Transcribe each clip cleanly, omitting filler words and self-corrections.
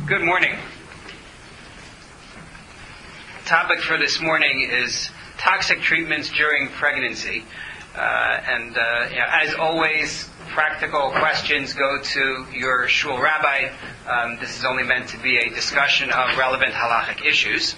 Good morning. Topic for this morning is toxic treatments during pregnancy. As always, practical questions go to your shul rabbi. This is only meant to be a discussion of relevant halachic issues.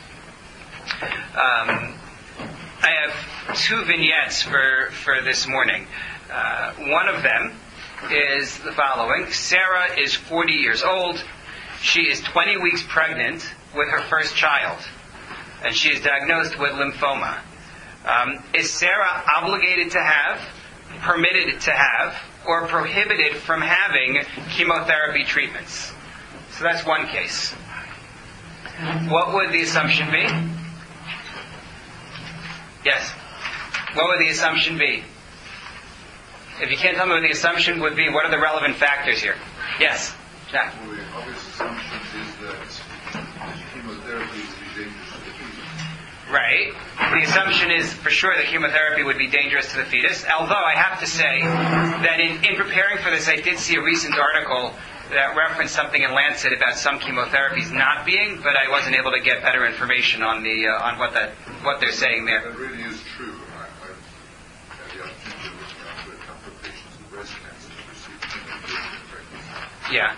I have two vignettes for this morning. One of them is the following. Sarah is 40 years old. She is 20 weeks pregnant with her first child, and she is diagnosed with lymphoma. Is Sarah obligated to have, permitted to have, or prohibited from having chemotherapy treatments? So that's one case. What would the assumption be? Yes? What would the assumption be? If you can't tell me what the assumption would be, what are the relevant factors here? Yes? Jack? Well, the obvious assumption is that chemotherapy would be dangerous to the fetus. Right. The assumption is for sure that chemotherapy would be dangerous to the fetus, although I have to say that in preparing for this, I did see a recent article that referenced something in Lancet about some chemotherapies not being, but I wasn't able to get better information on what they're saying there. That really is true. I had the opportunity to look after a couple of patients with breast cancer who received chemotherapy in pregnancy. Yeah.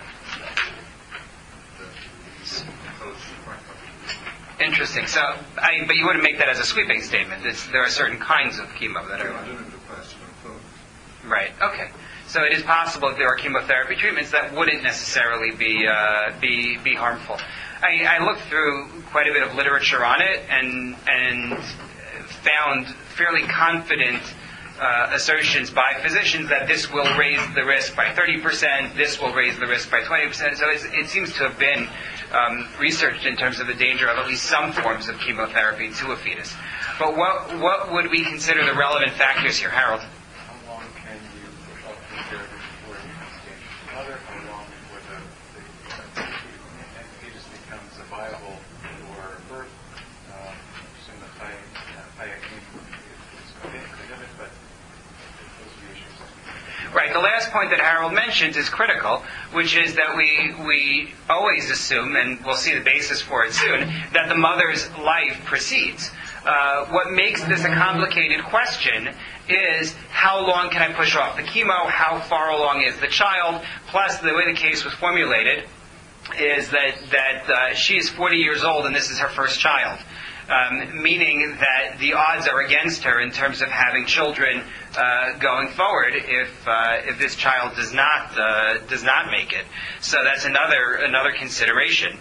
Interesting. So, but you wouldn't make that as a sweeping statement. There are certain kinds of chemo that are. Right. Okay. So it is possible that there are chemotherapy treatments that wouldn't necessarily be harmful. I looked through quite a bit of literature on it and found fairly confident assertions by physicians that this will raise the risk by 30%, this will raise the risk by 20%. So it seems to have been researched in terms of the danger of at least some forms of chemotherapy to a fetus. But what would we consider the relevant factors here, Harold? How long can you push off chemotherapy before it becomes dangerous to the mother? How long before the fetus becomes viable for birth? Assume that Hayek is clean of it, but those are the issues. Right. The last point that Harold mentions is critical, which is that we always assume, and we'll see the basis for it soon, that the mother's life precedes. What makes this a complicated question is how long can I push off the chemo, how far along is the child, plus the way the case was formulated is that she is 40 years old and this is her first child. Meaning that the odds are against her in terms of having children going forward if this child does not make it. So that's another consideration.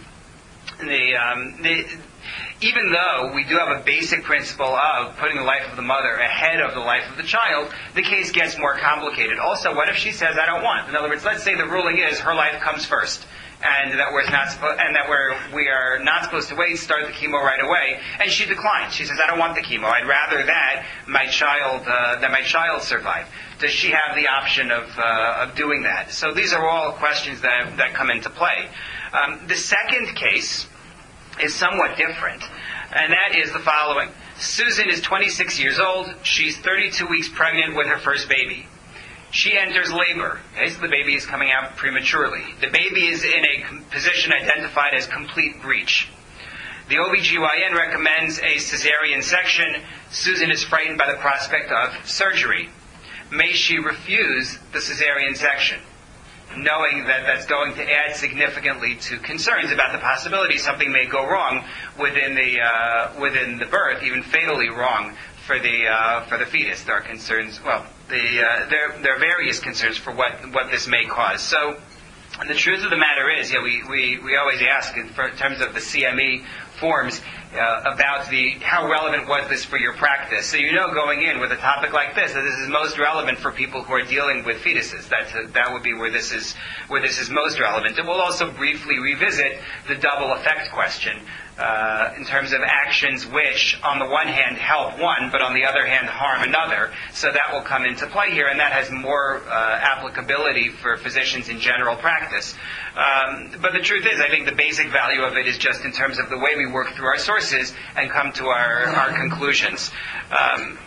Even though we do have a basic principle of putting the life of the mother ahead of the life of the child, the case gets more complicated. Also, what if she says, "I don't want"? In other words, let's say the ruling is her life comes first. And that we are not supposed to wait, start the chemo right away. And she declines. She says, "I don't want the chemo. I'd rather that my child survive." Does she have the option of doing that? So these are all questions that come into play. The second case is somewhat different, and that is the following: Susan is 26 years old. She's 32 weeks pregnant with her first baby. She enters labor. Okay, so the baby is coming out prematurely. The baby is in a position identified as complete breech. The OBGYN recommends a cesarean section. Susan is frightened by the prospect of surgery. May she refuse the cesarean section, knowing that that's going to add significantly to concerns about the possibility something may go wrong within the birth, even fatally wrong for the fetus. There are concerns. Well, there are various concerns for what this may cause. So the truth of the matter is, we always ask in terms of the CME forms about how relevant was this for your practice. So going in with a topic like this, that this is most relevant for people who are dealing with fetuses. That would be where this is most relevant. And we'll also briefly revisit the double effect question. In terms of actions which, on the one hand, help one, but on the other hand, harm another. So that will come into play here, and that has more applicability for physicians in general practice. But the truth is, I think the basic value of it is just in terms of the way we work through our sources and come to our conclusions.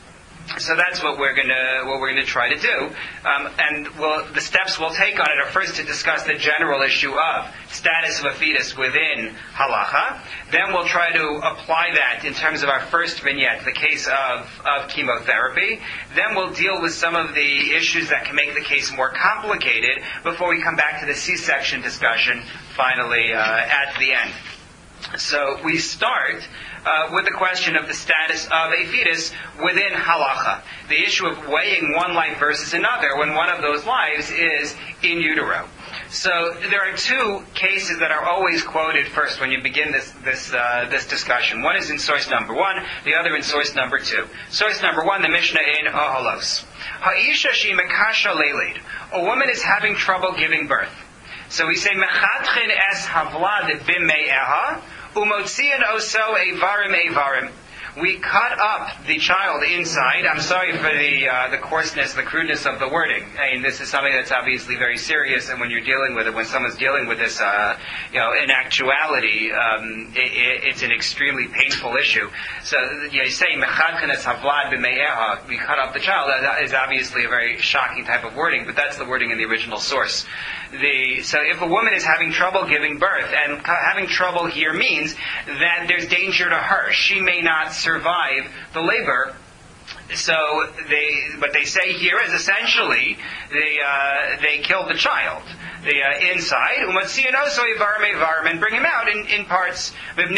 So that's what we're gonna try to do, and the steps we'll take on it are first to discuss the general issue of status of a fetus within halacha. Then we'll try to apply that in terms of our first vignette, the case of chemotherapy. Then we'll deal with some of the issues that can make the case more complicated before we come back to the C-section discussion finally at the end. So we start with the question of the status of a fetus within halacha. The issue of weighing one life versus another when one of those lives is in utero. So there are two cases that are always quoted first when you begin this discussion. One is in source number 1, the other in source number 2. Source number 1, the Mishnah in Oholos. Ha'isha shi mekasha leilid. A woman is having trouble giving birth. So we say, Mechatchin es havlad b'me'eha, umotzian oso evarim. We cut up the child inside. I'm sorry for the coarseness, the crudeness of the wording. I mean, this is something that's obviously very serious, and when you're dealing with it, when someone's dealing with this, in actuality, it's an extremely painful issue. So, you say, Mechadchen es havlad b'me'eha, we cut up the child, that is obviously a very shocking type of wording, but that's the wording in the original source. So if a woman is having trouble giving birth, and having trouble here means that there's danger to her. She may not survive the labor. So what they say here is essentially they killed the child. The inside, and bring him out in parts,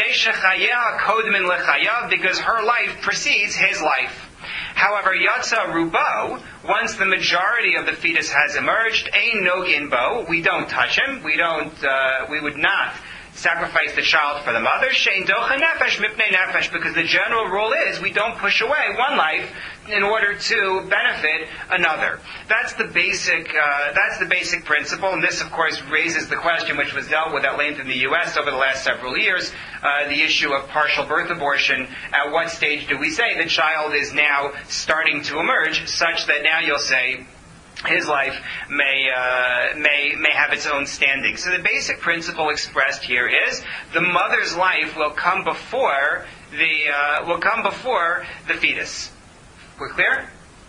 because her life precedes his life. However, Yatsa Rubo, once the majority of the fetus has emerged, Ein Nogin Bo, we don't touch him, we would not sacrifice the child for the mother, Shein Docha Nefesh Mipnei Nefesh, because the general rule is we don't push away one life in order to benefit another. That's the basic principle, and this, of course, raises the question, which was dealt with at length in the U.S. over the last several years, the issue of partial birth abortion. At what stage do we say the child is now starting to emerge, such that now you'll say his life may have its own standing. So the basic principle expressed here is the mother's life will come before the fetus. We're clear?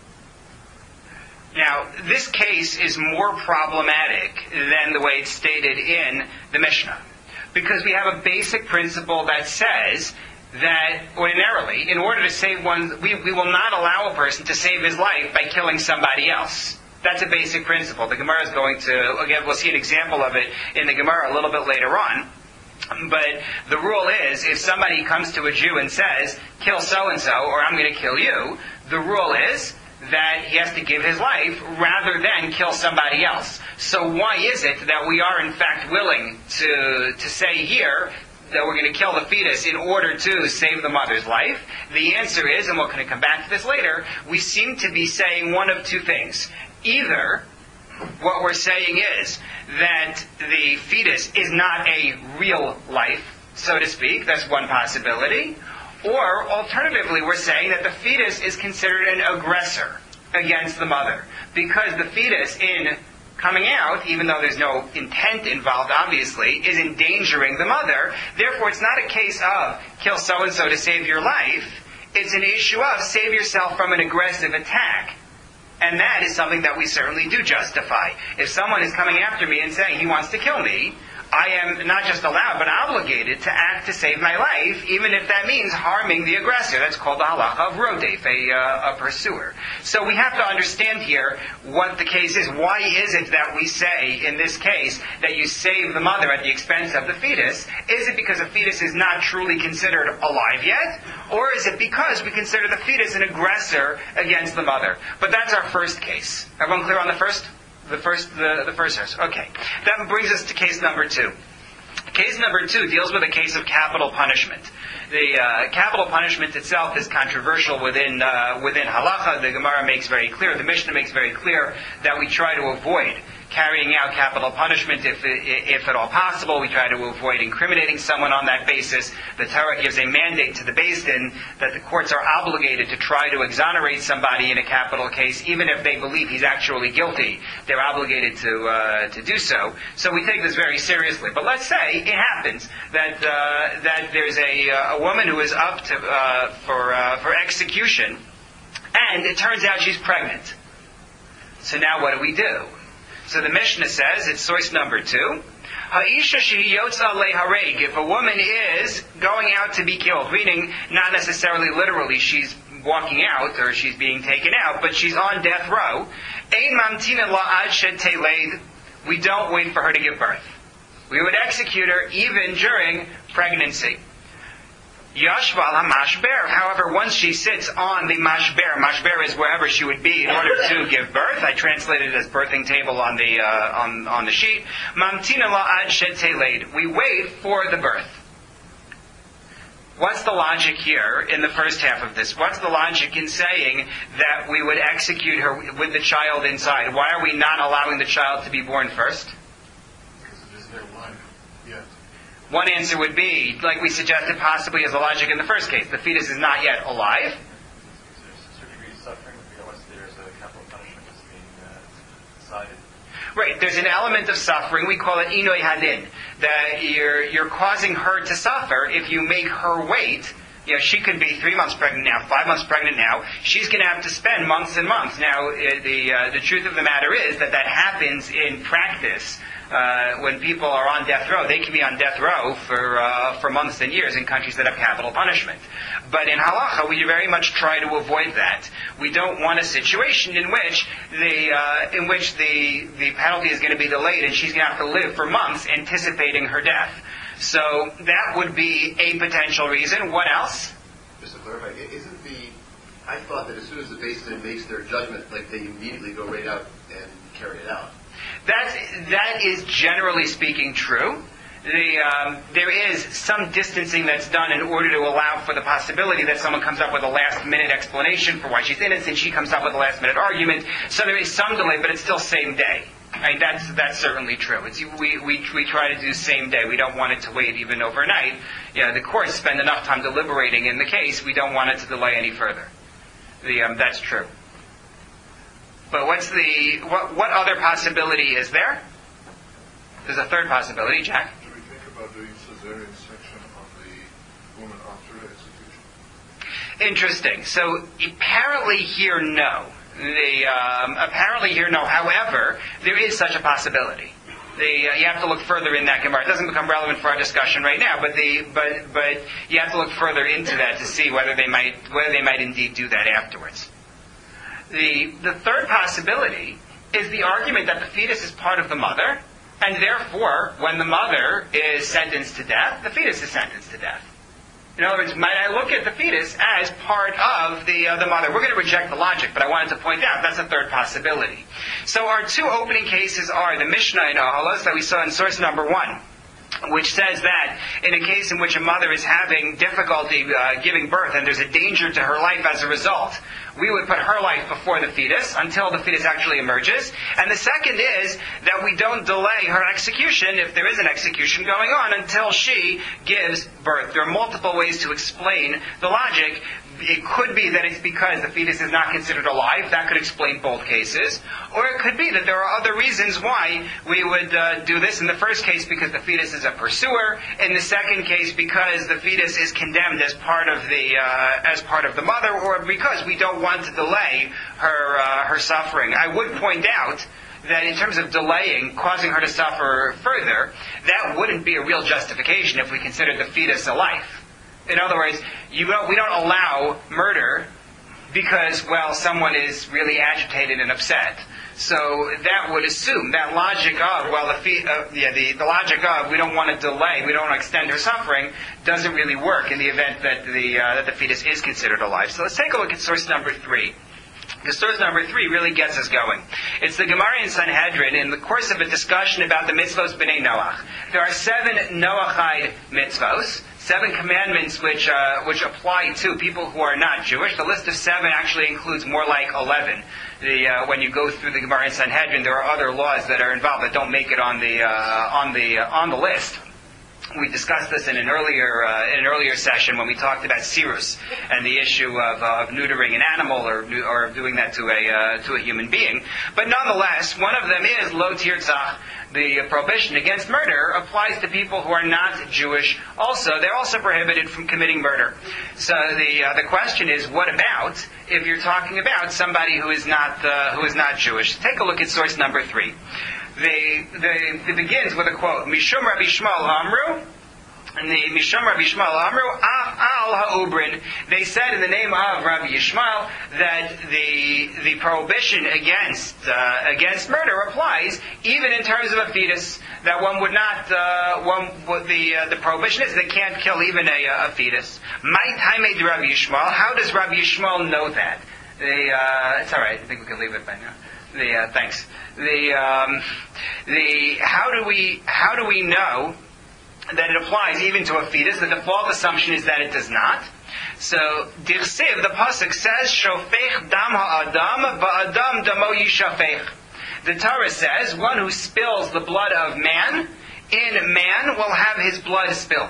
Now, this case is more problematic than the way it's stated in the Mishnah, because we have a basic principle that says that ordinarily, in order to save one, we will not allow a person to save his life by killing somebody else. That's a basic principle. The Gemara is going to, again, we'll see an example of it in the Gemara a little bit later on. But the rule is, if somebody comes to a Jew and says, kill so-and-so, or I'm going to kill you, the rule is that he has to give his life rather than kill somebody else. So why is it that we are in fact willing to say here that we're going to kill the fetus in order to save the mother's life? The answer is, and we're going to come back to this later, we seem to be saying one of two things. Either what we're saying is that the fetus is not a real life, so to speak. That's one possibility. Or, alternatively, we're saying that the fetus is considered an aggressor against the mother. Because the fetus, in coming out, even though there's no intent involved, obviously, is endangering the mother. Therefore, it's not a case of kill so-and-so to save your life. It's an issue of save yourself from an aggressive attack. And that is something that we certainly do justify. If someone is coming after me and saying he wants to kill me, I am not just allowed, but obligated to act to save my life, even if that means harming the aggressor. That's called the halacha of rodef, a pursuer. So we have to understand here what the case is. Why is it that we say, in this case, that you save the mother at the expense of the fetus? Is it because the fetus is not truly considered alive yet? Or is it because we consider the fetus an aggressor against the mother? But that's our first case. Everyone clear on the first? The first verse. Okay. That brings us to case number 2. Case number 2 deals with a case of capital punishment. The capital punishment itself is controversial within halacha. The Gemara makes very clear, the Mishnah makes very clear that we try to avoid carrying out capital punishment if at all possible. We try to avoid incriminating someone on that basis. The Torah gives a mandate to the Beis Din that the courts are obligated to try to exonerate somebody in a capital case, even if they believe he's actually guilty. They're obligated to do so. So we take this very seriously. But let's say it happens that there's a woman who is up for execution, and it turns out she's pregnant. So now what do? So the Mishnah says, it's source number 2, Ha'isha shehi yotza lehareg, if a woman is going out to be killed, meaning not necessarily literally she's walking out or she's being taken out, but she's on death row, ein mamtina la'ad shed teleid, we don't wait for her to give birth. We would execute her even during pregnancy. Yashval HaMashber. However, once she sits on the mashber is wherever she would be in order to give birth. I translated it as birthing table on the sheet. Mamtina la'ad shed teleid. We wait for the birth. What's the logic here in the first half of this? What's the logic in saying that we would execute her with the child inside? Why are we not allowing the child to be born first? Because it is their life yet. One answer would be, like we suggested possibly as a logic in the first case, the fetus is not yet alive. There's a certain degree of suffering because there's a capital punishment that's being decided. Right, there's an element of suffering, we call it inoi hadin, that you're causing her to suffer if you make her wait. She could be 3 months pregnant now, 5 months pregnant now. She's going to have to spend months and months. Now, the truth of the matter is that happens in practice. When people are on death row, they can be on death row for months and years in countries that have capital punishment. But in halacha, we very much try to avoid that. We don't want a situation in which the penalty is going to be delayed and she's going to have to live for months anticipating her death. So that would be a potential reason. What else? Just to clarify, I thought that as soon as the Beis Din makes their judgment, like they immediately go right out and carry it out. That is generally speaking true. There is some distancing that's done in order to allow for the possibility that someone comes up with a last-minute explanation for why she's innocent. She comes up with a last-minute argument. So there is some delay, but it's still same day. I mean, that's certainly true. We try to do same day. We don't want it to wait even overnight. The courts spend enough time deliberating in the case. We don't want it to delay any further. That's true. But what other possibility is there? There's a third possibility, Jack. Do we think about doing cesarean section on the woman after the execution? Interesting. So apparently here, no. However, there is such a possibility. You have to look further in that Gemara. It doesn't become relevant for our discussion right now, but you have to look further into that to see whether they might indeed do that afterwards. The third possibility is the argument that the fetus is part of the mother, and therefore, when the mother is sentenced to death, the fetus is sentenced to death. In other words, might I look at the fetus as part of the mother? We're going to reject the logic, but I wanted to point out that's a third possibility. So our two opening cases are the Mishnah in Ohalos that we saw in source number 1, which says that in a case in which a mother is having difficulty giving birth and there's a danger to her life as a result, we would put her life before the fetus until the fetus actually emerges. And the second is that we don't delay her execution, if there is an execution going on, until she gives birth. There are multiple ways to explain the logic. It could be that it's because the fetus is not considered alive. That could explain both cases. Or it could be that there are other reasons why we would do this. In the first case, because the fetus is a pursuer. In the second case, because the fetus is condemned as part of the mother, or because we don't want to delay her suffering. I would point out that in terms of delaying, causing her to suffer further, that wouldn't be a real justification if we considered the fetus a life. In other words, we don't allow murder because, someone is really agitated and upset. So that would assume that logic of, the logic of we don't want to delay, we don't want to extend her suffering, doesn't really work in the event that the fetus is considered alive. So let's take a look at source number 3. Because source number 3 really gets us going. It's the Gemara in Sanhedrin in the course of a discussion about the mitzvos b'nei Noach. There are 7 Noachide mitzvos, 7 commandments which apply to people who are not Jewish. The list of 7 actually includes more like 11. When you go through the Gemara in Sanhedrin, there are other laws that are involved that don't make it on the list. We discussed this in an earlier session when we talked about sirus and the issue of neutering an animal or doing that to a human being. But nonetheless, one of them is lo tirtzach. The prohibition against murder applies to people who are not Jewish. Also, they're also prohibited from committing murder. So the question is, what about if you're talking about somebody who is not Jewish? Take a look at source number 3. It begins with a quote, Mishum Rabbi Shmuel Amru, and the Mishum Rabbi Shmuel Amru, Al Ha'ubrin. They said in the name of Rabbi Yishmael that the prohibition against murder applies even in terms of a fetus. That one would not, the prohibition is they can't kill even a fetus. Might Hamed Rabbi Yishmael, how does Rabbi Yishmael know that? It's alright, I think we can leave it by now. Thanks. How do we know that it applies even to a fetus? The default assumption is that it does not. So, Dirsiv, the pasuk says, Shofech dam ha'adam, ba'adam damo yishafech. The Torah says, one who spills the blood of man, in man will have his blood spilled.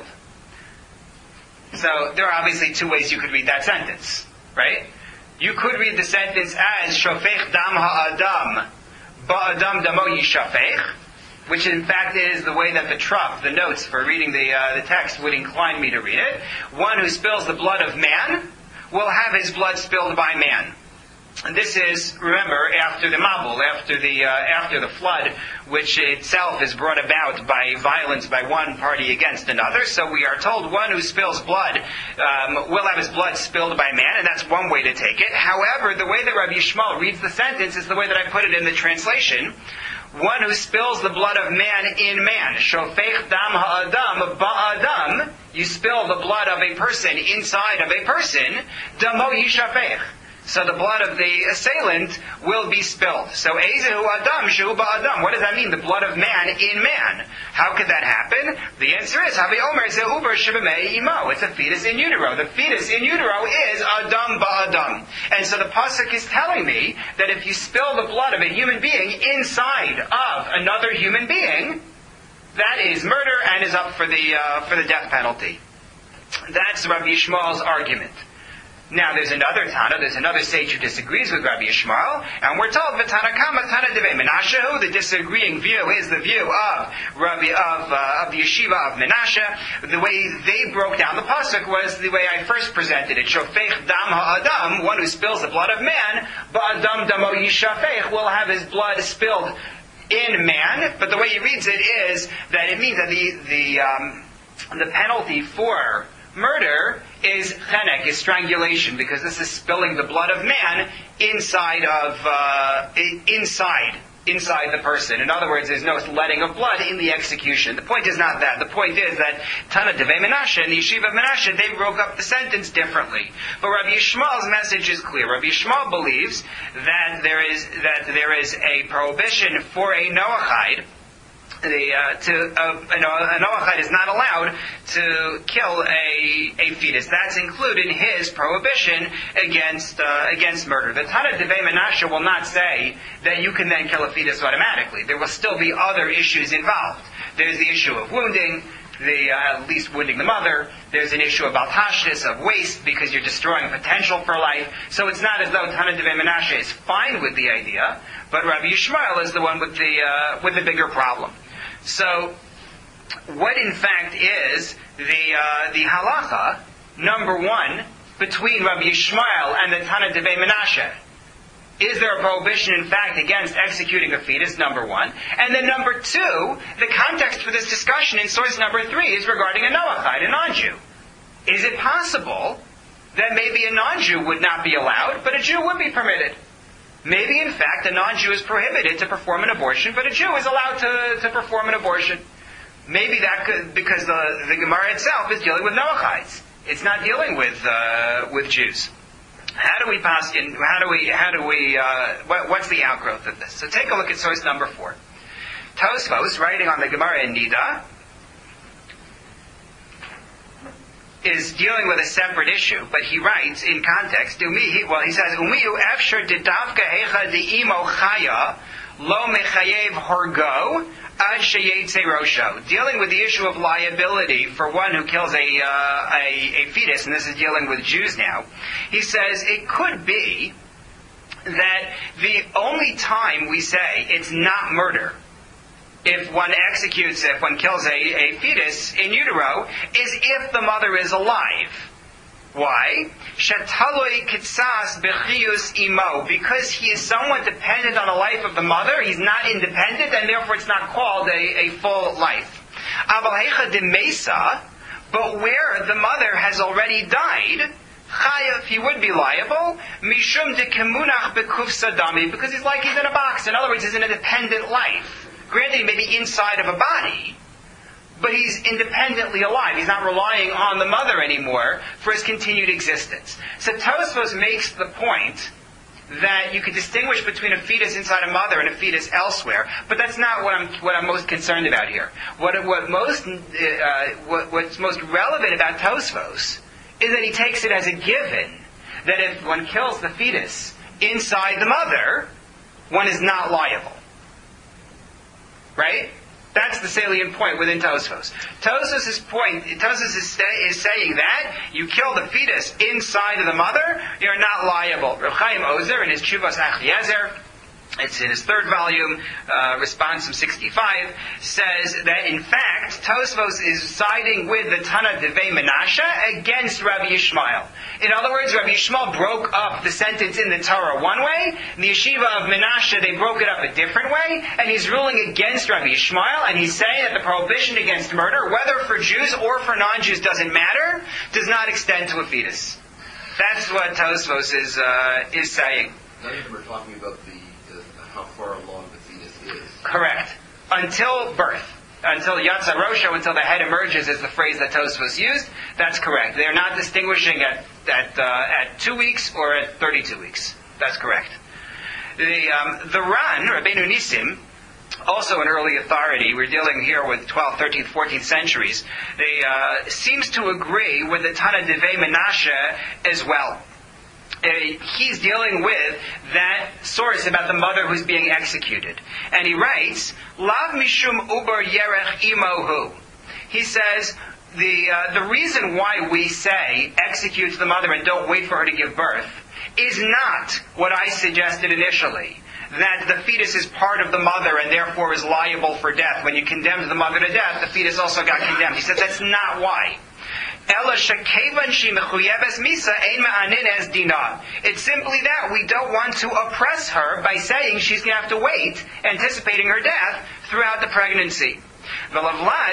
So, there are obviously two ways you could read that sentence, right? You could read the sentence as Shofech dam ha'adam, ba'adam damo yishafech, which in fact is the way that the notes for reading the text would incline me to read it. One who spills the blood of man will have his blood spilled by man. And this is, remember, after the Mabul, after the flood, which itself is brought about by violence by one party against another. So we are told one who spills blood will have his blood spilled by man, and that's one way to take it. However, the way that Rabbi Yishmael reads the sentence is the way that I put it in the translation. One who spills the blood of man in man. Shofech dam ha'adam ba'adam. You spill the blood of a person inside of a person. Damo yishafech. So the blood of the assailant will be spilled. So Ezehu Adam Shu Ba'adam. What does that mean? The blood of man in man. How could that happen? The answer is Havi Omer Zeuber Shibamei Imo. It's a fetus in utero. The fetus in utero is Adam Ba'adam. And so the pasuk is telling me that if you spill the blood of a human being inside of another human being, that is murder and is up for the death penalty. That's Rabbi Yishmael's argument. Now, there's another sage who disagrees with Rabbi Yishmael, and we're told V'tanakama Tana Devei Menashe, the disagreeing view is the view of the yeshiva of Menashe. The way they broke down the pasuk was the way I first presented it. Shofech dam ha'adam, one who spills the blood of man, ba'adam damo yishafech, will have his blood spilled in man. But the way he reads it is that it means that the penalty for murder is chenek, is strangulation, because this is spilling the blood of man inside the person. In other words, there's no letting of blood in the execution. The point is not that. The point is that Tana Devei Menashe and the Yeshiva of Menashe, they broke up the sentence differently. But Rabbi Yishmael's message is clear. Rabbi Yishmael believes that there is a prohibition for a Noachide. A Noachide is not allowed to kill a fetus. That's included in his prohibition against murder. The Tana Devei Menashe will not say that you can then kill a fetus automatically. There will still be other issues involved. There's the issue of wounding, at least wounding the mother. There's an issue about tashlis, of waste, because you're destroying potential for life. So it's not as though Tana Devei Menashe is fine with the idea, but Rabbi Yishmael is the one with the bigger problem. So, what in fact is the halacha, number one, between Rabbi Yishmael and the Tana Devei Menashe? Is there a prohibition, in fact, against executing a fetus, number one? And then number two, the context for this discussion in source number 3 is regarding a Noachide, a non-Jew. Is it possible that maybe a non-Jew would not be allowed, but a Jew would be permitted? Maybe, in fact, a non-Jew is prohibited to perform an abortion, but a Jew is allowed to perform an abortion. Maybe that could, because the Gemara itself is dealing with Noachides. It's not dealing with Jews. How do we paskin? What's the outgrowth of this? So take a look at source number 4. Tosfos, writing on the Gemara in Nida, is dealing with a separate issue, but he writes in context. He says, "Umiu efshar didavka hecha deimo chaya lo mechayev horgo Ad sheyetze rosho, dealing with the issue of liability for one who kills a fetus, and this is dealing with Jews now. He says it could be that the only time we say it's not murder if one kills a fetus in utero is if the mother is alive. Why? Shetaloi kitsas bechiyus imo, because he is somewhat dependent on the life of the mother. He's not independent, and therefore it's not called a full life. Aval hecha de mesa, but where the mother has already died, chayav, he would be liable, mishum de kemunach bekuf sadami, because he's in a box. In other words, he's in a dependent life. Granted, he may be inside of a body, but he's independently alive. He's not relying on the mother anymore for his continued existence. So Tosfos makes the point that you could distinguish between a fetus inside a mother and a fetus elsewhere, but that's not what I'm most concerned about here. What's most relevant about Tosfos is that he takes it as a given that if one kills the fetus inside the mother, one is not liable. Right? That's the salient point within Tosfos. Tosfos is saying that you kill the fetus inside of the mother, you're not liable. Reb Chaim Ozer in his Tshuvos Achiezer, it's in his third volume, Responsum 65, says that in fact Tosfos is siding with the Tana Devei Menashe against Rabbi Yishmael. In other words, Rabbi Yishmael broke up the sentence in the Torah one way, in the Yeshiva of Menashe they broke it up a different way, and he's ruling against Rabbi Yishmael, and he's saying that the prohibition against murder, whether for Jews or for non-Jews doesn't matter, does not extend to a fetus. That's what Tosfos is saying. Now we're talking about how far along the fetus is. Correct. Until birth. Until Yatsa Rosho, until the head emerges is the phrase that Tosfos used. That's correct. They are not distinguishing at 2 weeks or at 32 weeks. That's correct. The Ran, Rabbeinu Nisim, also an early authority, we're dealing here with 12th, 13th, 14th centuries, seems to agree with the Tana Devei Menashe as well. He's dealing with that source about the mother who's being executed. And he writes, Lav mishum uber yerech imohu. He says, the reason why we say execute the mother and don't wait for her to give birth is not what I suggested initially, that the fetus is part of the mother and therefore is liable for death. When you condemned the mother to death, the fetus also got condemned. He said that's not why. It's simply that we don't want to oppress her by saying she's going to have to wait, anticipating her death throughout the pregnancy. And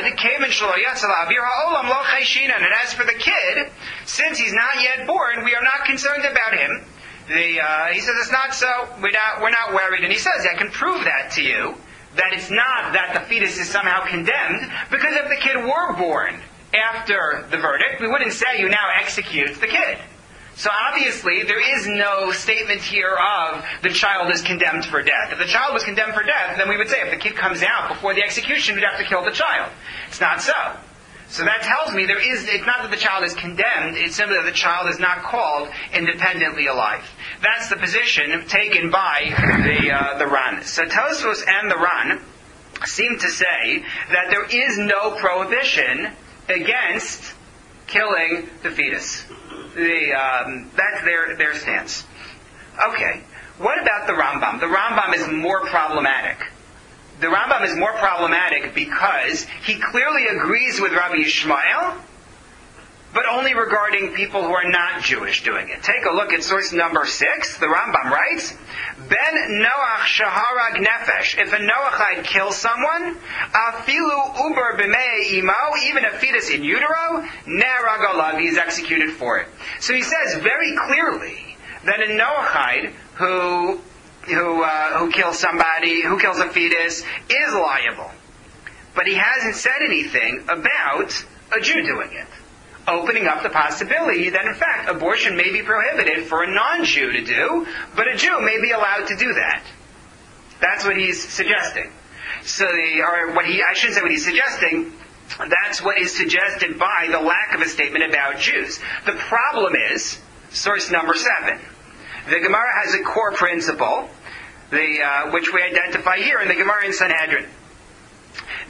as for the kid, since he's not yet born, we are not concerned about him. He says it's not so. We're not worried, and he says I can prove that to you, that it's not that the fetus is somehow condemned, because if the kid were born after the verdict, we wouldn't say you now execute the kid. So obviously, there is no statement here of the child is condemned for death. If the child was condemned for death, then we would say if the kid comes out before the execution, we'd have to kill the child. It's not so. So that tells me it's not that the child is condemned, it's simply that the child is not called independently alive. That's the position taken by the Ran. So Tosfos and the Ran seem to say that there is no prohibition against killing the fetus. That's their stance. Okay, what about the Rambam? The Rambam is more problematic. The Rambam is more problematic because he clearly agrees with Rabbi Yishmael, but only regarding people who are not Jewish doing it. Take a look at source number 6. The Rambam writes, Ben Noach shaharag nefesh. If a Noachite kills someone, afilu uber b'mei imo, even a fetus in utero, nerag olav, he is executed for it. So he says very clearly that a Noachite who kills somebody, who kills a fetus, is liable. But he hasn't said anything about a Jew doing it, opening up the possibility that in fact abortion may be prohibited for a non-Jew to do, but a Jew may be allowed to do that. That's what he's suggesting. I shouldn't say what he's suggesting, that's what is suggested by the lack of a statement about Jews. The problem is, source number 7. The Gemara has a core principle, which we identify here in the Gemara in Sanhedrin.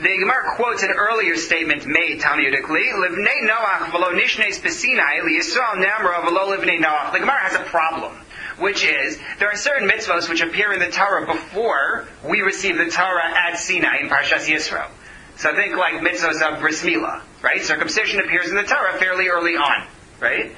The Gemara quotes an earlier statement made Talmudically, Livnei Noach v'lo nishnes b'Sinai liyisrael namra v'lo livnei Noach. The Gemara has a problem, which is, there are certain mitzvos which appear in the Torah before we receive the Torah at Sinai in Parshas Yisro. So think like mitzvos of Bris Milah, right? Circumcision appears in the Torah fairly early on, right?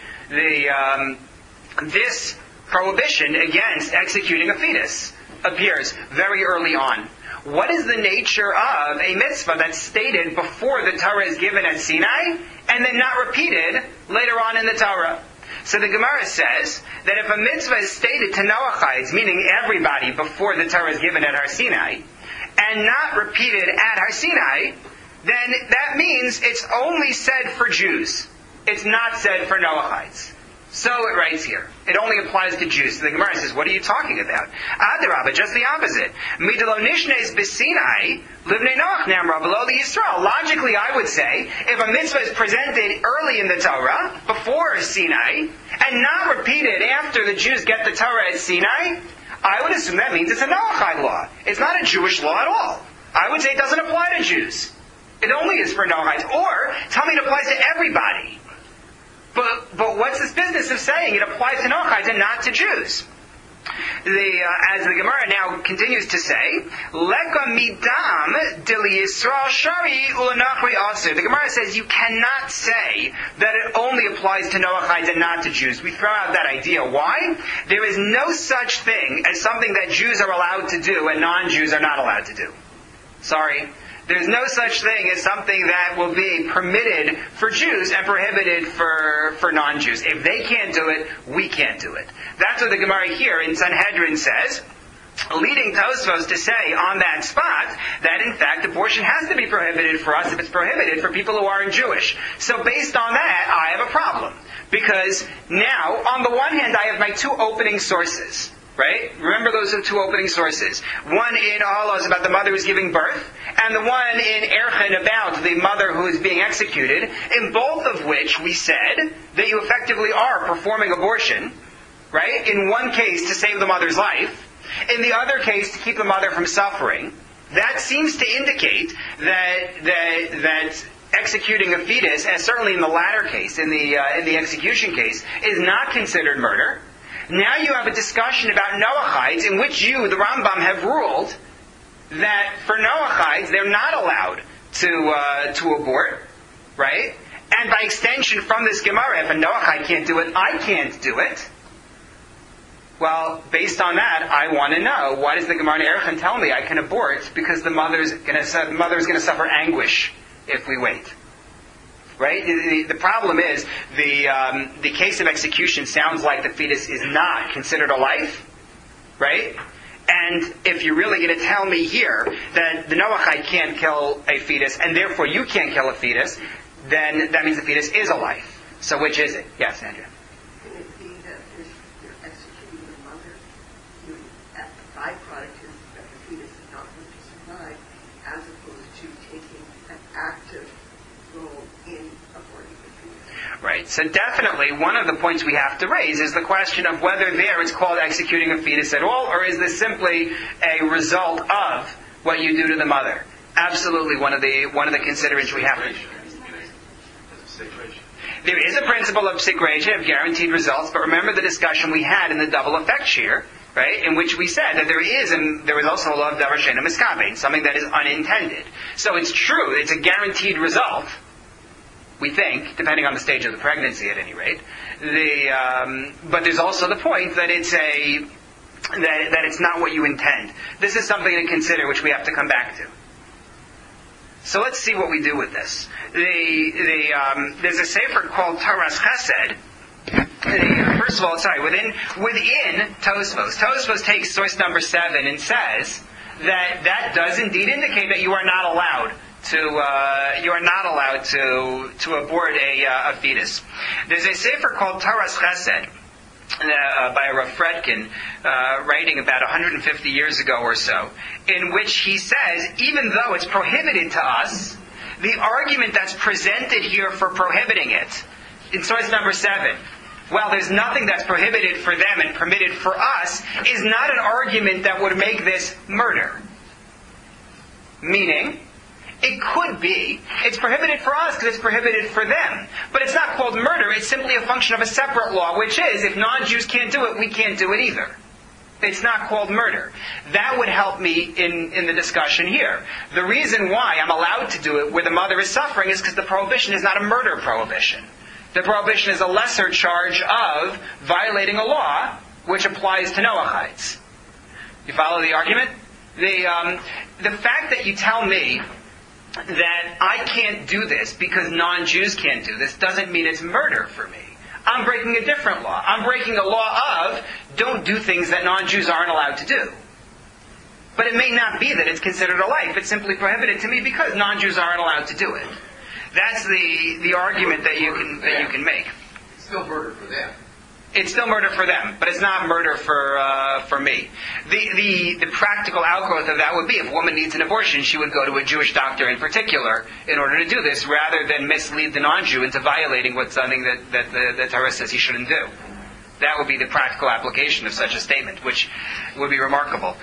This prohibition against executing a fetus appears very early on. What is the nature of a mitzvah that's stated before the Torah is given at Sinai and then not repeated later on in the Torah? So the Gemara says that if a mitzvah is stated to Noachites, meaning everybody before the Torah is given at Har Sinai, and not repeated at Har Sinai, then that means it's only said for Jews. It's not said for Noachites. So it writes here. It only applies to Jews. So the Gemara says, what are you talking about? Adarabba, just the opposite. Midelo nishnes b'Sinai, livnei Noach namra v'lo Yisrael. Logically, I would say, if a mitzvah is presented early in the Torah, before Sinai, and not repeated after the Jews get the Torah at Sinai, I would assume that means it's a Noachite law. It's not a Jewish law at all. I would say it doesn't apply to Jews. It only is for Noachites. Or, tell me it applies to everybody. But what's this business of saying it applies to Noachites and not to Jews? As the Gemara now continues to say, Leka midam dili Yisrael shari ulanachri aser. The Gemara says you cannot say that it only applies to Noachites and not to Jews. We throw out that idea. Why? There is no such thing as something that Jews are allowed to do and non-Jews are not allowed to do. Sorry. There's no such thing as something that will be permitted for Jews and prohibited for non-Jews. If they can't do it, we can't do it. That's what the Gemara here in Sanhedrin says, leading Tosfos to say on that spot that in fact abortion has to be prohibited for us if it's prohibited for people who aren't Jewish. So based on that, I have a problem. Because now, on the one hand, I have my two opening sources. Right? Remember those are two opening sources. One in Ahalos about the mother who's giving birth, and the one in Erchin about the mother who is being executed, in both of which we said that you effectively are performing abortion, right? In one case to save the mother's life, in the other case to keep the mother from suffering. That seems to indicate that executing a fetus, and certainly in the latter case, in the execution case, is not considered murder. Now you have a discussion about Noachites in which you, the Rambam, have ruled that for Noachites they're not allowed to abort, right? And by extension from this Gemara, if a Noachite can't do it, I can't do it. Well, based on that, I want to know, why does the Gemara in Erchin tell me I can abort because the mother's going to suffer anguish if we wait? Right? The problem is, the case of execution sounds like the fetus is not considered a life, right? And if you're really going to tell me here that the Noachite can't kill a fetus, and therefore you can't kill a fetus, then that means the fetus is a life. So which is it? Yes, Andrea? Can it be that if you're executing the mother, the byproduct is that the fetus is not going to survive, as opposed to taking an active role in aborting the fetus? Right. So definitely one of the points we have to raise is the question of whether there it's called executing a fetus at all, or is this simply a result of what you do to the mother? Absolutely one of the considerations we have to. There is a principle of psikreja, of guaranteed results, but remember the discussion we had in the double effect shear, right, in which we said that there is also a law of davar she'eino miskabein, something that is unintended. So it's true, it's a guaranteed result, we think, depending on the stage of the pregnancy at any rate. But there's also the point that it's that it's not what you intend. This is something to consider, which we have to come back to. So let's see what we do with this. There's a sefer called Taras Chesed. First of all, within Tosfos. Tosfos takes source number 7 and says that does indeed indicate that you are not allowed to abort a fetus. There's a sefer called Taras Chesed by Rav Fredkin, writing about 150 years ago or so, in which he says, even though it's prohibited to us, the argument that's presented here for prohibiting it, in source number 7, well, there's nothing that's prohibited for them and permitted for us, is not an argument that would make this murder. Meaning, It could be. It's prohibited for us because it's prohibited for them. But it's not called murder. It's simply a function of a separate law, which is, if non-Jews can't do it, we can't do it either. It's not called murder. That would help me in the discussion here. The reason why I'm allowed to do it where the mother is suffering is because the prohibition is not a murder prohibition. The prohibition is a lesser charge of violating a law which applies to Noachites. You follow the argument? The fact that you tell me that I can't do this because non-Jews can't do this doesn't mean it's murder for me. I'm breaking a different law. I'm breaking a law of don't do things that non-Jews aren't allowed to do. But it may not be that it's considered a life. It's simply prohibited to me because non-Jews aren't allowed to do it. That's the argument that you can make. It's still murder for them. It's still murder for them, but it's not murder for me. The practical outgrowth of that would be if a woman needs an abortion, she would go to a Jewish doctor in particular in order to do this, rather than mislead the non-Jew into violating something that the Torah says he shouldn't do. That would be the practical application of such a statement, which would be remarkable.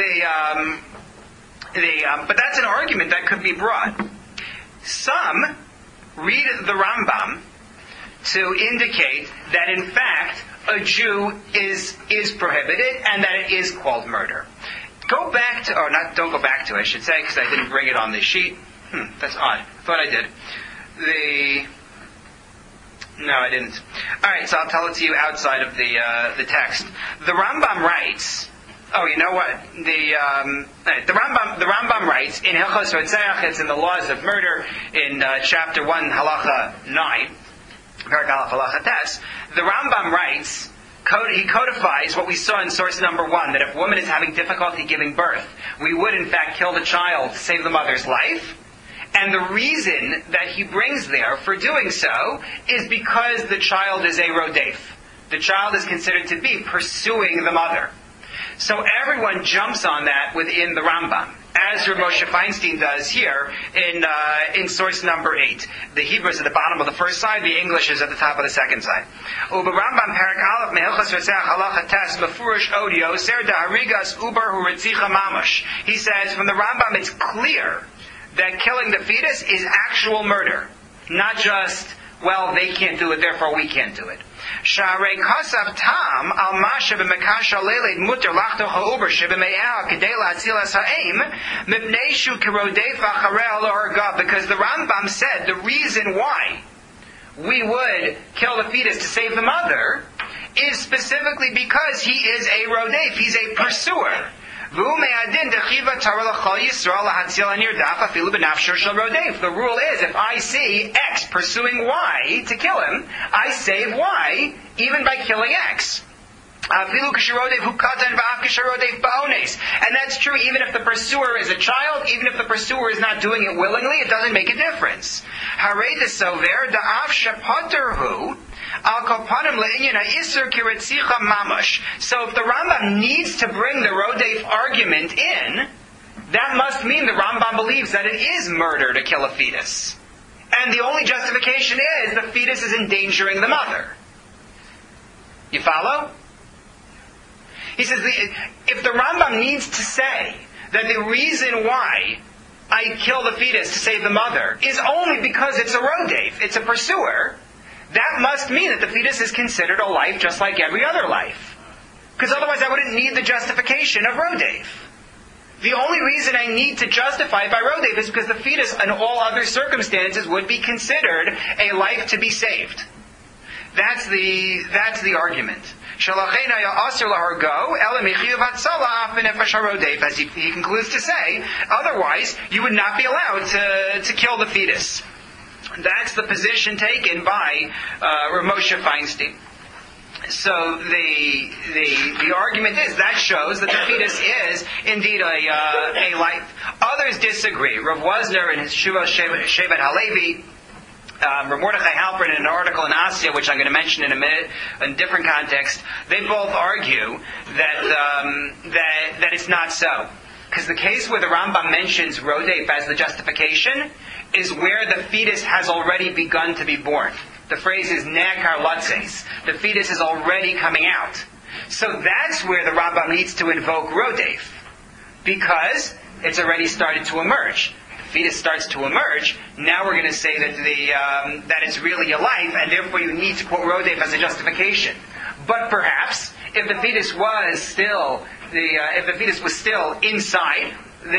But that's an argument that could be brought. Some read the Rambam to indicate that in fact a Jew is prohibited and that it is called murder. Don't go back to it, I should say, because I didn't bring it on the sheet. That's odd. I thought I did. No, I didn't. All right, so I'll tell it to you outside of the text. The Rambam writes. Oh, you know what? The Rambam writes in Hilchos Rotzeach, it's in the laws of murder in chapter 1, halacha 9. The Rambam writes, he codifies what we saw in source number 1, that if a woman is having difficulty giving birth, we would in fact kill the child to save the mother's life. And the reason that he brings there for doing so is because the child is a rodef. The child is considered to be pursuing the mother. So everyone jumps on that within the Rambam, as Rav Moshe Feinstein does here in source number 8. The Hebrew is at the bottom of the first side, the English is at the top of the second side. Uber Rambam Perak Aleph Mehilchas Reseach Halacha Tes Mefurish Odio Ser Daharigas Uber Huritzicha Mamash. He says from the Rambam it's clear that killing the fetus is actual murder, not just they can't do it, therefore we can't do it. Sharei kasav tam al masha b'mekasha leled muter lachto ha'uber shebeme'ah kedei la'atzil ha'im mipnei shu kirodei f'acharei lo harga, because the Rambam said the reason why we would kill the fetus to save the mother is specifically because he is a rodef, he's a pursuer. The rule is, if I see X pursuing Y to kill him, I save Y even by killing X. And that's true even if the pursuer is a child, even if the pursuer is not doing it willingly, it doesn't make a difference. So if the Rambam needs to bring the Rodef argument in, that must mean the Rambam believes that it is murder to kill a fetus. And the only justification is the fetus is endangering the mother. You follow? He says, if the Rambam needs to say that the reason why I kill the fetus to save the mother is only because it's a rodef, it's a pursuer, that must mean that the fetus is considered a life just like every other life. Because otherwise I wouldn't need the justification of rodef. The only reason I need to justify it by rodef is because the fetus in all other circumstances would be considered a life to be saved. That's the argument. As he concludes to say, otherwise you would not be allowed to kill the fetus. That's the position taken by Rav Moshe Feinstein. So the argument is that shows that the fetus is indeed a life. Others disagree. Rav Wosner in his Shuvah Shevet Halevi, Rav Mordechai Halpern in an article in Asya, which I'm going to mention in a minute, in a different context, they both argue that it's not so. Because the case where the Rambam mentions Rodef as the justification is where the fetus has already begun to be born. The phrase is Ne'akar Latzes. The fetus is already coming out. So that's where the Rambam needs to invoke Rodef, because it's already started to emerge. fetus starts to emerge, now we're going to say that that it's really a life, and therefore you need to quote Rodef as a justification. But perhaps, if the fetus was still inside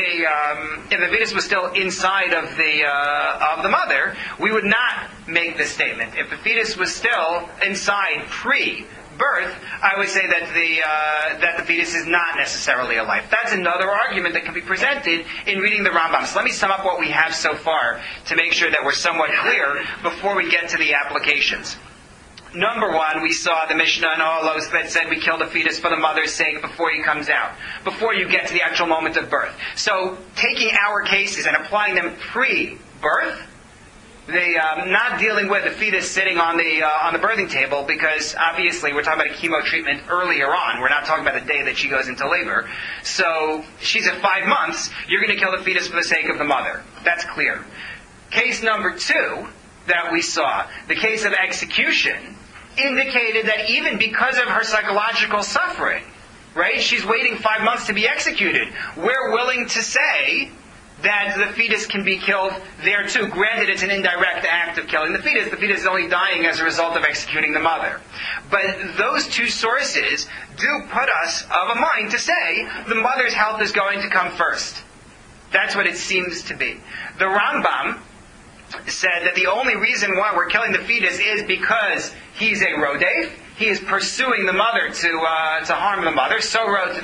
of the mother, we would not make this statement. If the fetus was still inside pre-birth, I would say that the fetus is not necessarily a life. That's another argument that can be presented in reading the Rambam. So let me sum up what we have so far to make sure that we're somewhat clear before we get to the applications. Number one, we saw the Mishnah in Olos that said we kill the fetus for the mother's sake before he comes out, before you get to the actual moment of birth. So taking our cases and applying them pre-birth, not dealing with the fetus sitting on the birthing table, because obviously we're talking about a chemo treatment earlier on. We're not talking about the day that she goes into labor. So she's at 5 months. You're going to kill the fetus for the sake of the mother. That's clear. Case number two that we saw, the case of execution, indicated that even because of her psychological suffering, right, she's waiting 5 months to be executed. We're willing to say that the fetus can be killed there too. Granted, it's an indirect act of killing the fetus. The fetus is only dying as a result of executing the mother. But those two sources do put us of a mind to say the mother's health is going to come first. That's what it seems to be. The Rambam said that the only reason why we're killing the fetus is because he's a rodef. He is pursuing the mother to harm the mother. So wrote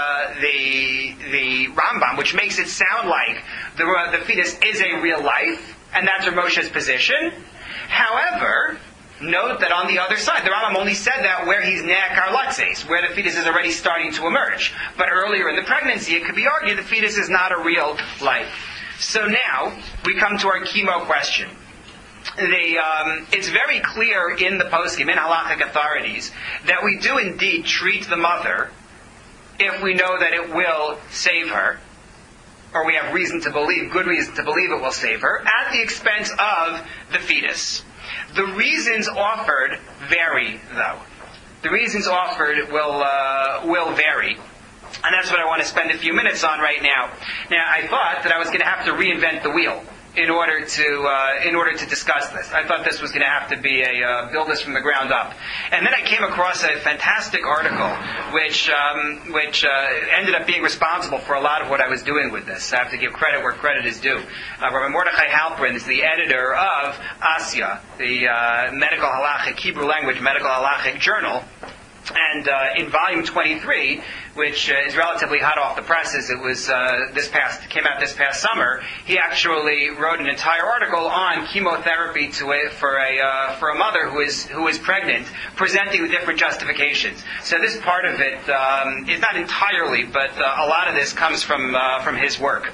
the Rambam, which makes it sound like the fetus is a real life, and that's Moshe's position. However, note that on the other side, the Rambam only said that where he's ne'akar latzes, where the fetus is already starting to emerge. But earlier in the pregnancy, it could be argued the fetus is not a real life. So now we come to our chemo question. It's very clear in the poskim, in halachic authorities, that we do indeed treat the mother if we know that it will save her, or we have reason to believe, good reason to believe it will save her, at the expense of the fetus. The reasons offered vary, though. The reasons offered will vary. And that's what I want to spend a few minutes on right now. Now, I thought that I was going to have to reinvent the wheel in order to discuss this. I thought this was going to have to be build this from the ground up. And then I came across a fantastic article which ended up being responsible for a lot of what I was doing with this. I have to give credit where credit is due. Rabbi Mordechai Halprin is the editor of Asya, the medical halachic, Hebrew language medical halachic journal. And in volume 23, which is relatively hot off the presses, it was came out this past summer. He actually wrote an entire article on chemotherapy for a mother who is pregnant, presenting the different justifications. So this part of it is not entirely, but a lot of this comes from his work.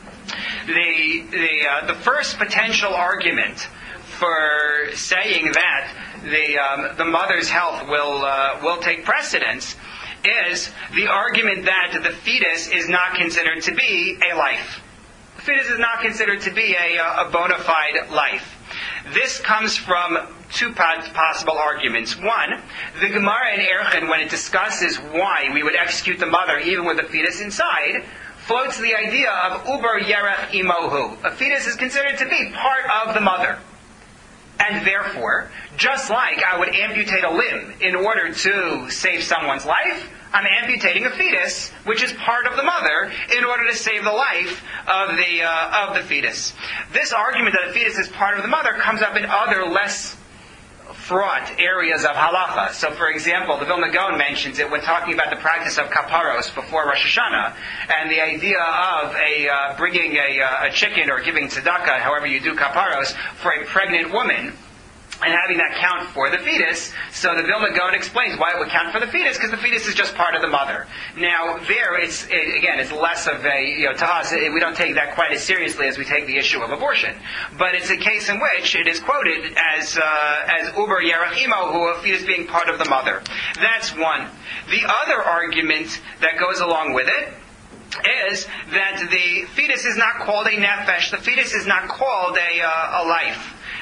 The first potential argument for saying that the mother's health will take precedence is the argument that the fetus is not considered to be a life. The fetus is not considered to be a bona fide life. This comes from two possible arguments. One, the Gemara in Erchin, when it discusses why we would execute the mother even with the fetus inside, floats the idea of uber yerech imohu. A fetus is considered to be part of the mother. And therefore, just like I would amputate a limb in order to save someone's life, I'm amputating a fetus, which is part of the mother, in order to save the life of the fetus. This argument that a fetus is part of the mother comes up in other less fraught areas of halacha. So, for example, the Vilna Gaon mentions it when talking about the practice of kaparos before Rosh Hashanah, and the idea of bringing a chicken or giving tzedakah, however you do kaparos, for a pregnant woman, and having that count for the fetus. So the Vilna Gaon explains why it would count for the fetus, because the fetus is just part of the mother. Now, there, it's less of to us, we don't take that quite as seriously as we take the issue of abortion. But it's a case in which it is quoted as uber yerachimo, who a fetus being part of the mother. That's one. The other argument that goes along with it is that the fetus is not called a nefesh. The fetus is not called a life.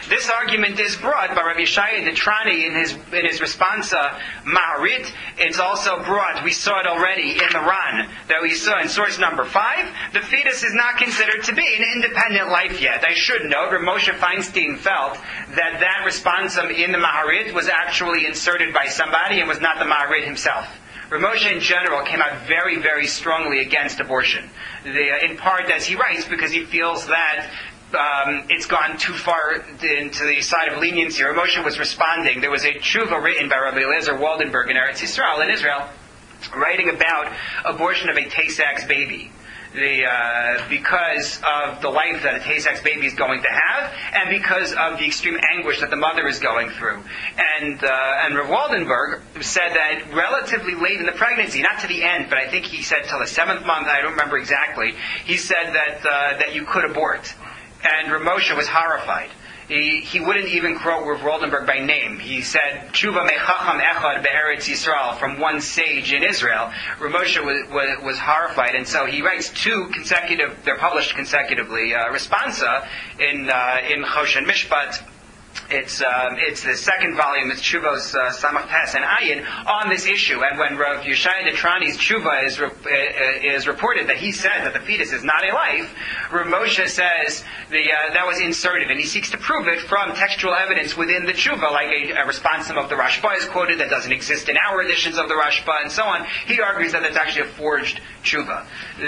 This argument is brought by Rabbi Yeshaya Detrani in his responsa Maharit. It's also brought, we saw it already in the Ran, that we saw in source number 5. The fetus is not considered to be an independent life yet. I should note, Rav Moshe Feinstein felt that responsum in the Maharit was actually inserted by somebody and was not the Maharit himself. Rav Moshe in general came out very, very strongly against abortion. In part, as he writes, because he feels that it's gone too far into the side of leniency. Rav Moshe was responding. There was a tshuva written by Rabbi Eliezer Waldenberg in Eretz Yisrael, in Israel, writing about abortion of a Tay-Sachs baby. Because of the life that a Tay-Sachs baby is going to have, and because of the extreme anguish that the mother is going through. And Rav Waldenberg said that relatively late in the pregnancy, not to the end, but I think he said till the 7th month, I don't remember exactly, he said that you could abort. And Rav Moshe was horrified. He wouldn't even quote Rav Waldenberg by name. He said, Tshuva mechacham echad be'eretz Yisrael, from one sage in Israel. Rav Moshe was horrified, and so he writes 2 consecutive, they're published consecutively, responsa in Choshen Mishpat. It's the second volume, it's Tshuvos Samach Tes and Ayin, on this issue. And when Rav Yeshaya Detrani's Tshuva is reported that he says that the fetus is not a life, Rav Moshe says that was inserted, and he seeks to prove it from textual evidence within the Tshuva, like a responsum of the Rashba is quoted that doesn't exist in our editions of the Rashba, and so on. He argues that it's actually a forged Tshuva.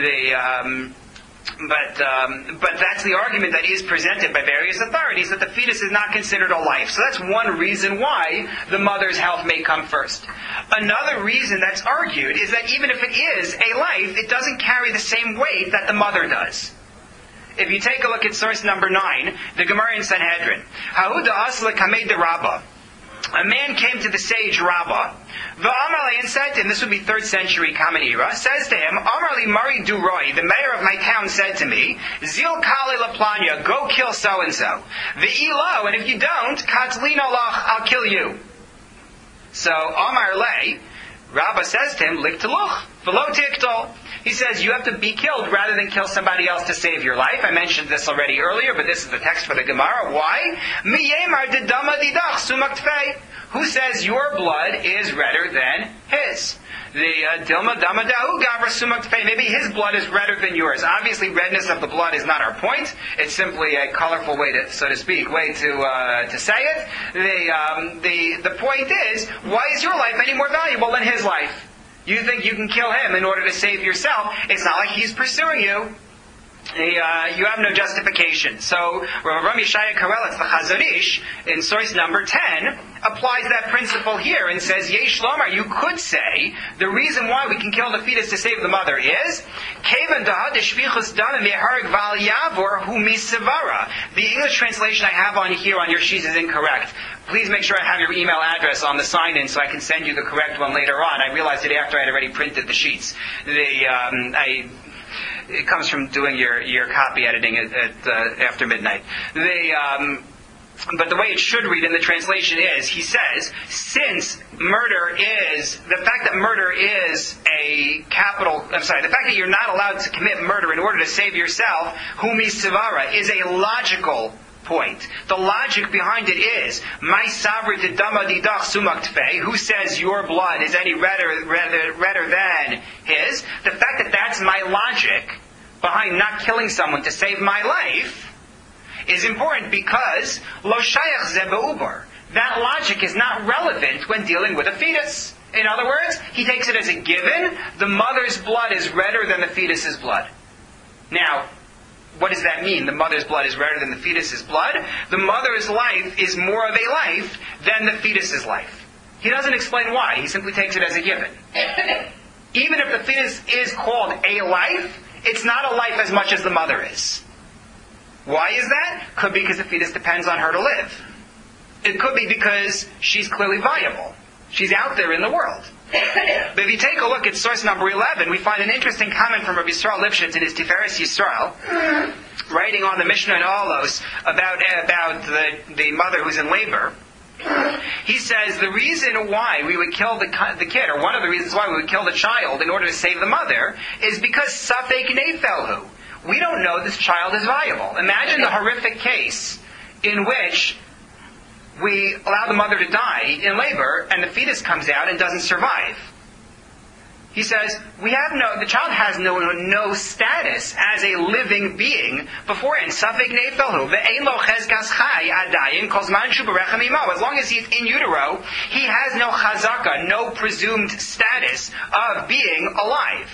But that's the argument that is presented by various authorities, that the fetus is not considered a life. So that's one reason why the mother's health may come first. Another reason that's argued is that even if it is a life, it doesn't carry the same weight that the mother does. If you take a look at source number 9, the Gemara in Sanhedrin, Hahuda Asla Kamei de Rabbah. A man came to the sage Rabbah, V'amarle, and said to him, this would be 3rd century Common Era, says to him, Amarli Mari Duroi, the mayor of my town said to me, Zil Kali Laplanya, go kill so-and-so. V'ilo, and if you don't, Katlino Lach, I'll kill you. So, Amarle, Rabbah says to him, Lik Teluch, V'lo Tiktol. He says, you have to be killed rather than kill somebody else to save your life. I mentioned this already earlier, but this is the text for the Gemara. Why? Who says your blood is redder than his? Maybe his blood is redder than yours. Obviously, redness of the blood is not our point. It's simply a colorful way to, so to speak, way to say it. The point is, why is your life any more valuable than his life? You think you can kill him in order to save yourself. It's not like he's pursuing you. You have no justification. So Rav Yeshaya Karelitz, the Chazon Ish, in source number 10, applies that principle here and says, Yesh Lomar, you could say, the reason why we can kill the fetus to save the mother is, the English translation I have on here on your sheets is incorrect. Please make sure I have your email address on the sign-in so I can send you the correct one later on. I realized it after I had already printed the sheets. It comes from doing your copy editing at after midnight. But the way it should read in the translation is, he says, since murder is, the fact that murder is the fact that you're not allowed to commit murder in order to save yourself, humi sivara, is a logical point. The logic behind it is, my savri dama didach sumak tfei, who says your blood is any redder than his? The fact that that's my logic behind not killing someone to save my life is important because lo shayach ze be'ubar. That logic is not relevant when dealing with a fetus. In other words, he takes it as a given, the mother's blood is redder than the fetus's blood. Now, what does that mean? The mother's blood is redder than the fetus's blood? The mother's life is more of a life than the fetus's life. He doesn't explain why. He simply takes it as a given. Even if the fetus is called a life, it's not a life as much as the mother is. Why is that? Could be because the fetus depends on her to live. It could be because she's clearly viable. She's out there in the world. But if you take a look at source number 11, we find an interesting comment from Rabbi Yisrael Lipschitz in his Tiferes Yisrael, writing on the Mishnah in Olos about the mother who's in labor. He says the reason why we would kill the kid, or one of the reasons why we would kill the child in order to save the mother, is because safek nefelhu. We don't know this child is viable. Imagine the horrific case in which we allow the mother to die in labor, and the fetus comes out and doesn't survive. He says, the child has no status as a living being beforehand. As long as he's in utero, he has no chazaka, no presumed status of being alive.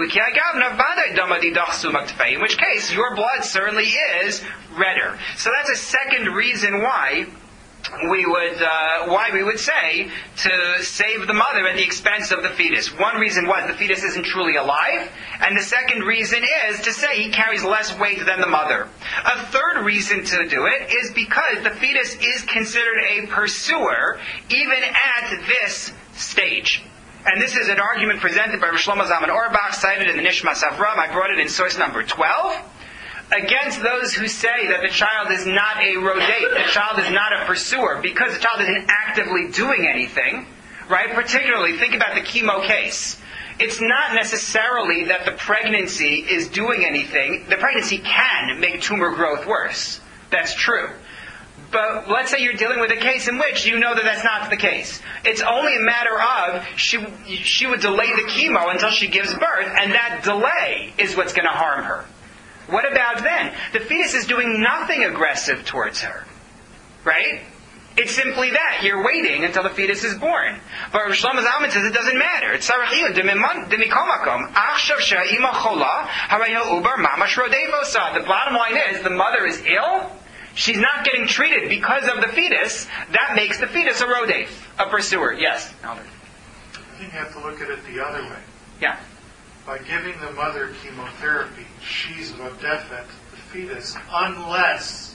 In which case, your blood certainly is redder. So that's a second reason why we would say to save the mother at the expense of the fetus. One reason was the fetus isn't truly alive, and the second reason is to say he carries less weight than the mother. A third reason to do it is because the fetus is considered a pursuer even at this stage. And this is an argument presented by Rosh Shlomo Zalman Auerbach, cited in the Nishmas Avram. I brought it in source number 12. Against those who say that the child is not a rodate, the child is not a pursuer, because the child isn't actively doing anything, right? Particularly, think about the chemo case. It's not necessarily that the pregnancy is doing anything. The pregnancy can make tumor growth worse. That's true. But let's say you're dealing with a case in which you know that that's not the case. It's only a matter of she would delay the chemo until she gives birth, and that delay is what's going to harm her. What about then? The fetus is doing nothing aggressive towards her. Right? It's simply that. You're waiting until the fetus is born. But Rosh Shlomo Zalman says it doesn't matter. It's the bottom line is the mother is ill. She's not getting treated because of the fetus. That makes the fetus a rodef, a pursuer. Yes, Albert. I think you have to look at it the other way. Yeah. By giving the mother chemotherapy, she's rodefet the fetus unless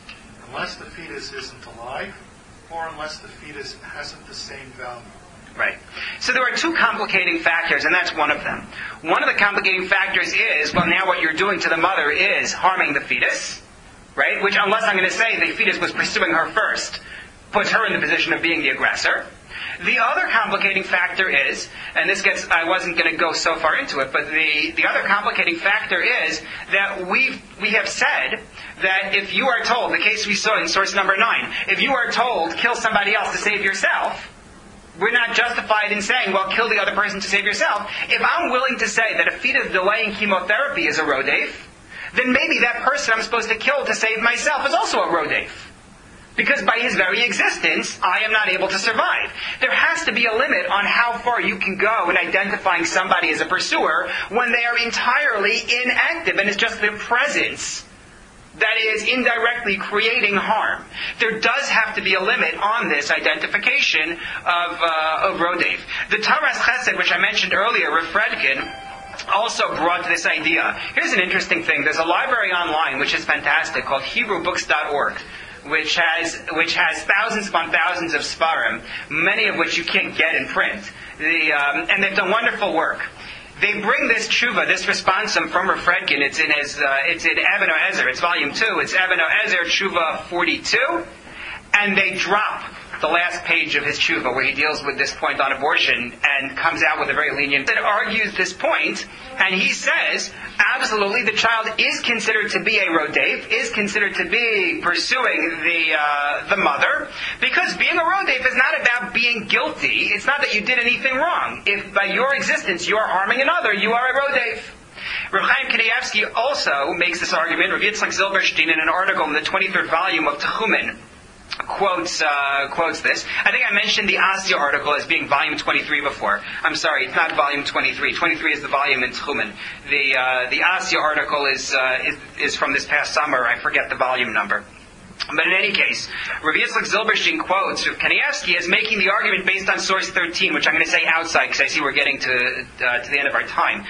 the fetus isn't alive or unless the fetus hasn't the same value. Right. So there are two complicating factors, and that's one of them. One of the complicating factors is, well, now what you're doing to the mother is harming the fetus, right? Which, unless I'm going to say the fetus was pursuing her first, puts her in the position of being the aggressor. The other complicating factor is, and I wasn't going to go so far into it, but the other complicating factor is that we have said that if you are told, the case we saw in source number 9, if you are told, kill somebody else to save yourself, we're not justified in saying, well, kill the other person to save yourself. If I'm willing to say that a fetus delaying chemotherapy is a rodef, then maybe that person I'm supposed to kill to save myself is also a rodef. Because by his very existence, I am not able to survive. There has to be a limit on how far you can go in identifying somebody as a pursuer when they are entirely inactive and it's just their presence that is indirectly creating harm. There does have to be a limit on this identification of rodef. The Taras Chesed, which I mentioned earlier, Rav Fredkin, also brought this idea. Here's an interesting thing. There's a library online which is fantastic called HebrewBooks.org. Which has thousands upon thousands of Sfarim, many of which you can't get in print. And they've done wonderful work. They bring this tshuva, this responsum from Rav Fredkin. It's in Even HaEzer. It's volume 2. It's Even HaEzer tshuva 42, and they drop the last page of his tshuva where he deals with this point on abortion and comes out with a very lenient that argues this point, and he says absolutely the child is considered to be a rodef, is considered to be pursuing the mother, because being a rodef is not about being guilty. It's not that you did anything wrong. If by your existence you are harming another, you are a rodef. Rav Chaim Kanievsky also makes this argument. Rav Yitzchak Zilberstein, in an article in the 23rd volume of Techumen, quotes this. I think I mentioned the Asya article as being volume 23 before. I'm sorry, it's not volume 23. 23 is the volume in Techumen. The Asya article is from this past summer. I forget the volume number. But in any case, Rav Yitzchak Zilberstein quotes Rav Kanievsky as making the argument based on source 13, which I'm going to say outside because I see we're getting to the end of our time.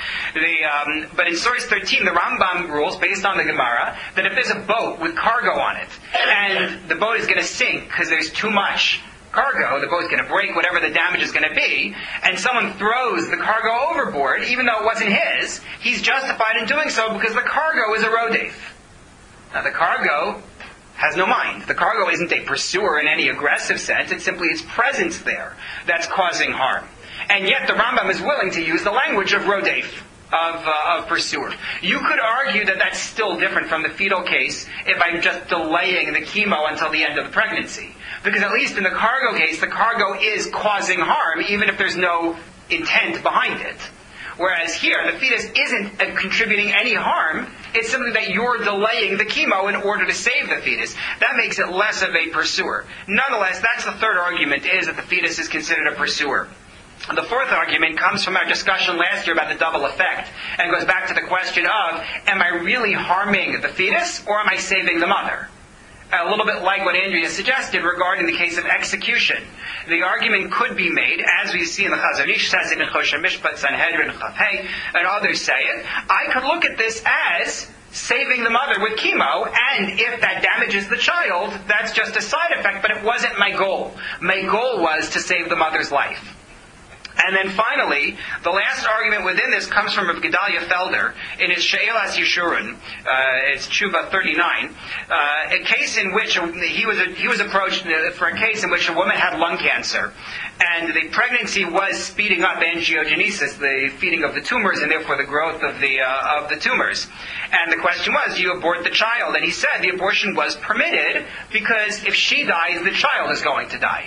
But in source 13, the Rambam rules, based on the Gemara, that if there's a boat with cargo on it, and the boat is going to sink because there's too much cargo, the boat's going to break, whatever the damage is going to be, and someone throws the cargo overboard, even though it wasn't his, he's justified in doing so because the cargo is a rodef. Now the cargo has no mind. The cargo isn't a pursuer in any aggressive sense. It's simply its presence there that's causing harm. And yet the Rambam is willing to use the language of rodef. of pursuer. You could argue that that's still different from the fetal case if I'm just delaying the chemo until the end of the pregnancy. Because at least in the cargo case, the cargo is causing harm, even if there's no intent behind it. Whereas here, the fetus isn't contributing any harm. It's simply that you're delaying the chemo in order to save the fetus. That makes it less of a pursuer. Nonetheless, that's the third argument, is that the fetus is considered a pursuer. The fourth argument comes from our discussion last year about the double effect, and goes back to the question of, am I really harming the fetus, or am I saving the mother? A little bit like what Andrea suggested regarding the case of execution. The argument could be made, as we see in the Chazon Ish says it in Choshen Mishpat, Sanhedrin, Chafei, and others say it. I could look at this as saving the mother with chemo, and if that damages the child, that's just a side effect, but it wasn't my goal. My goal was to save the mother's life. And then finally, the last argument within this comes from Rav Gedalia Felder in his She'elas Yeshurun, it's Tshuva 39, a case in which he was approached for a case in which a woman had lung cancer, and the pregnancy was speeding up angiogenesis, the feeding of the tumors, and therefore the growth of the tumors. And the question was, do you abort the child? And he said the abortion was permitted because if she dies, the child is going to die.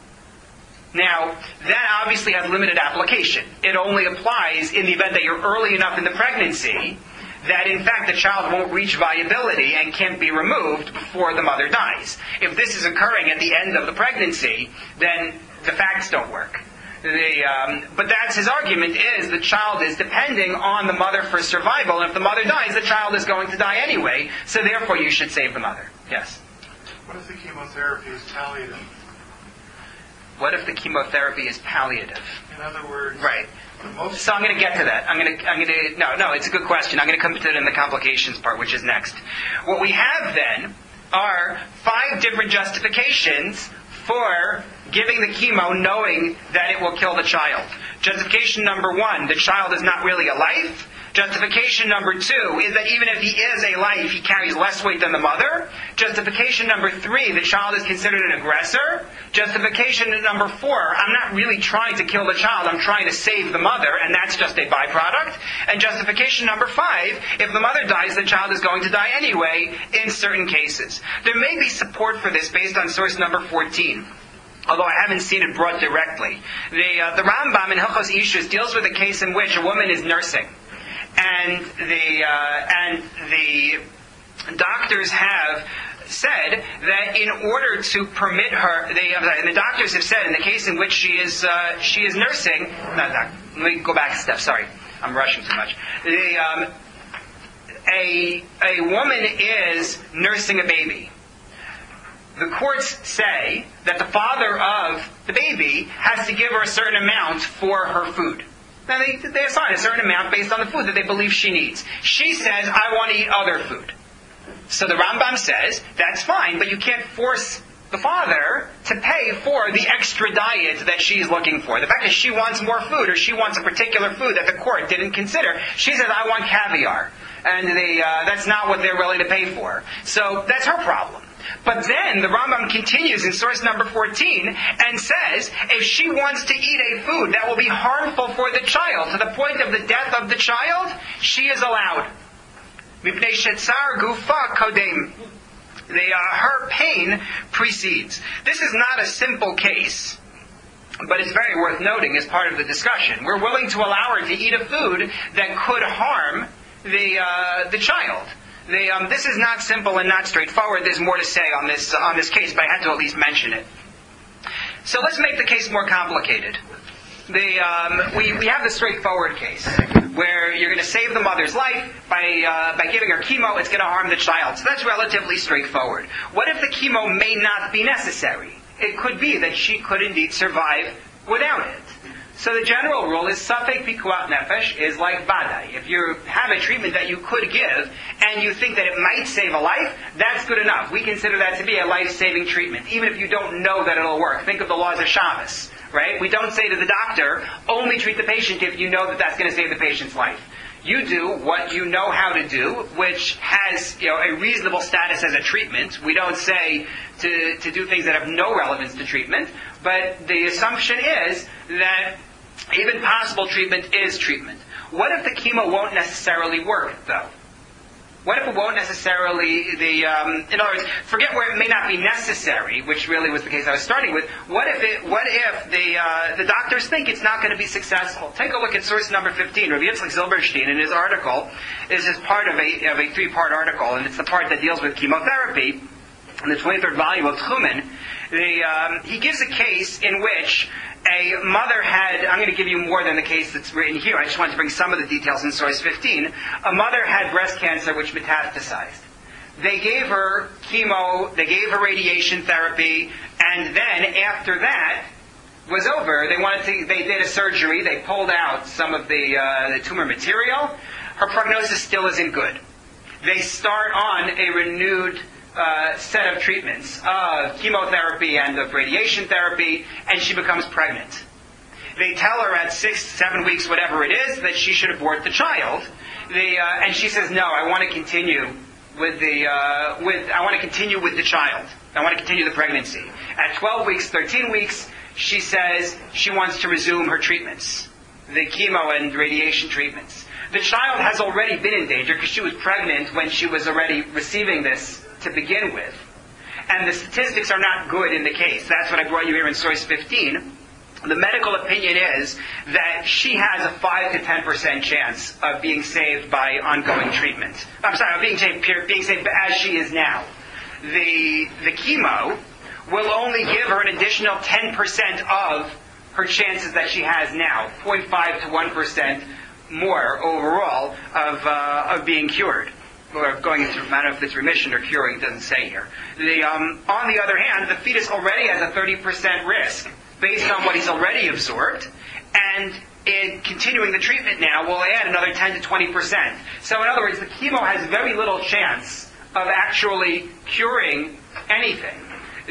Now, that obviously has limited application. It only applies in the event that you're early enough in the pregnancy that, in fact, the child won't reach viability and can't be removed before the mother dies. If this is occurring at the end of the pregnancy, then the facts don't work. But that's his argument, is the child is depending on the mother for survival, and if the mother dies, the child is going to die anyway, so therefore you should save the mother. Yes? What if the chemotherapy is palliative? What if the chemotherapy is palliative? In other words, right. So I'm going to get to that. No, it's a good question. I'm going to come to it in the complications part, which is next. What we have then are 5 different justifications for giving the chemo knowing that it will kill the child. Justification number 1, the child is not really a life. Justification number 2 is that even if he is a life, he carries less weight than the mother. Justification number 3, the child is considered an aggressor. Justification number 4, I'm not really trying to kill the child, I'm trying to save the mother, and that's just a byproduct. And justification number 5, if the mother dies, the child is going to die anyway in certain cases. There may be support for this based on source number 14. Although I haven't seen it brought directly. The Rambam in Hilchos Ishus deals with a case in which a woman is nursing. And the doctors have said that in order to permit her, the doctors have said in the case in which she is nursing. Let me go back a step. Sorry, I'm rushing too much. A woman is nursing a baby. The courts say that the father of the baby has to give her a certain amount for her food. Now, they assign a certain amount based on the food that they believe she needs. She says, I want to eat other food. So the Rambam says, that's fine, but you can't force the father to pay for the extra diet that she's looking for. The fact that she wants more food, or she wants a particular food that the court didn't consider, she says, I want caviar. And that's not what they're willing to pay for. So that's her problem. But then the Rambam continues in source number 14 and says, if she wants to eat a food that will be harmful for the child, to the point of the death of the child, she is allowed. Mipnei shetzar gufa kodem. Her pain precedes. This is not a simple case, but it's very worth noting as part of the discussion. We're willing to allow her to eat a food that could harm the child. This is not simple and not straightforward. There's more to say on this case, but I had to at least mention it. So let's make the case more complicated. We have the straightforward case where you're going to save the mother's life by giving her chemo. It's going to harm the child. So that's relatively straightforward. What if the chemo may not be necessary? It could be that she could indeed survive without it. So the general rule is Safek Pikuach Nefesh is like Vadai. If you have a treatment that you could give and you think that it might save a life, that's good enough. We consider that to be a life-saving treatment, even if you don't know that it'll work. Think of the laws of Shabbos, right? We don't say to the doctor, only treat the patient if you know that that's going to save the patient's life. You do what you know how to do, which has a reasonable status as a treatment. We don't say to do things that have no relevance to treatment, but the assumption is that even possible treatment is treatment. What if the chemo won't necessarily work, though? What if it won't necessarily, in other words, forget where it may not be necessary, which really was the case I was starting with. What if the doctors think it's not going to be successful? Take a look at source number 15. Rabbi Yitzchak Zilberstein, in his article, is part of a three-part article, and it's the part that deals with chemotherapy. In the 23rd volume of Tchumen, he gives a case in which a mother had, I'm going to give you more than the case that's written here, I just wanted to bring some of the details in source 15. A mother had breast cancer which metastasized. They gave her chemo, they gave her radiation therapy, and then after that was over, they did a surgery, they pulled out some of the tumor material. Her prognosis still isn't good. They start on a renewed set of treatments of chemotherapy and of radiation therapy, and she becomes pregnant. They tell her at 6, 7 weeks, whatever it is, that she should abort the child. And she says, "No, I want to continue with the child. I want to continue the pregnancy." At 12 weeks, 13 weeks, she says she wants to resume her treatments, the chemo and radiation treatments. The child has already been in danger because she was pregnant when she was already receiving this to begin with. And the statistics are not good in the case. That's what I brought you here in source 15. The medical opinion is that she has a 5 to 10% chance of being saved by ongoing treatment. I'm sorry, of being saved as she is now. The chemo will only give her an additional 10% of her chances that she has now, 0.5 to 1% more overall of being cured. Or going into, I don't know if it's remission or curing, it doesn't say here. On the other hand, the fetus already has a 30% risk based on what he's already absorbed, and in continuing the treatment now will add another 10 to 20%. So in other words, the chemo has very little chance of actually curing anything.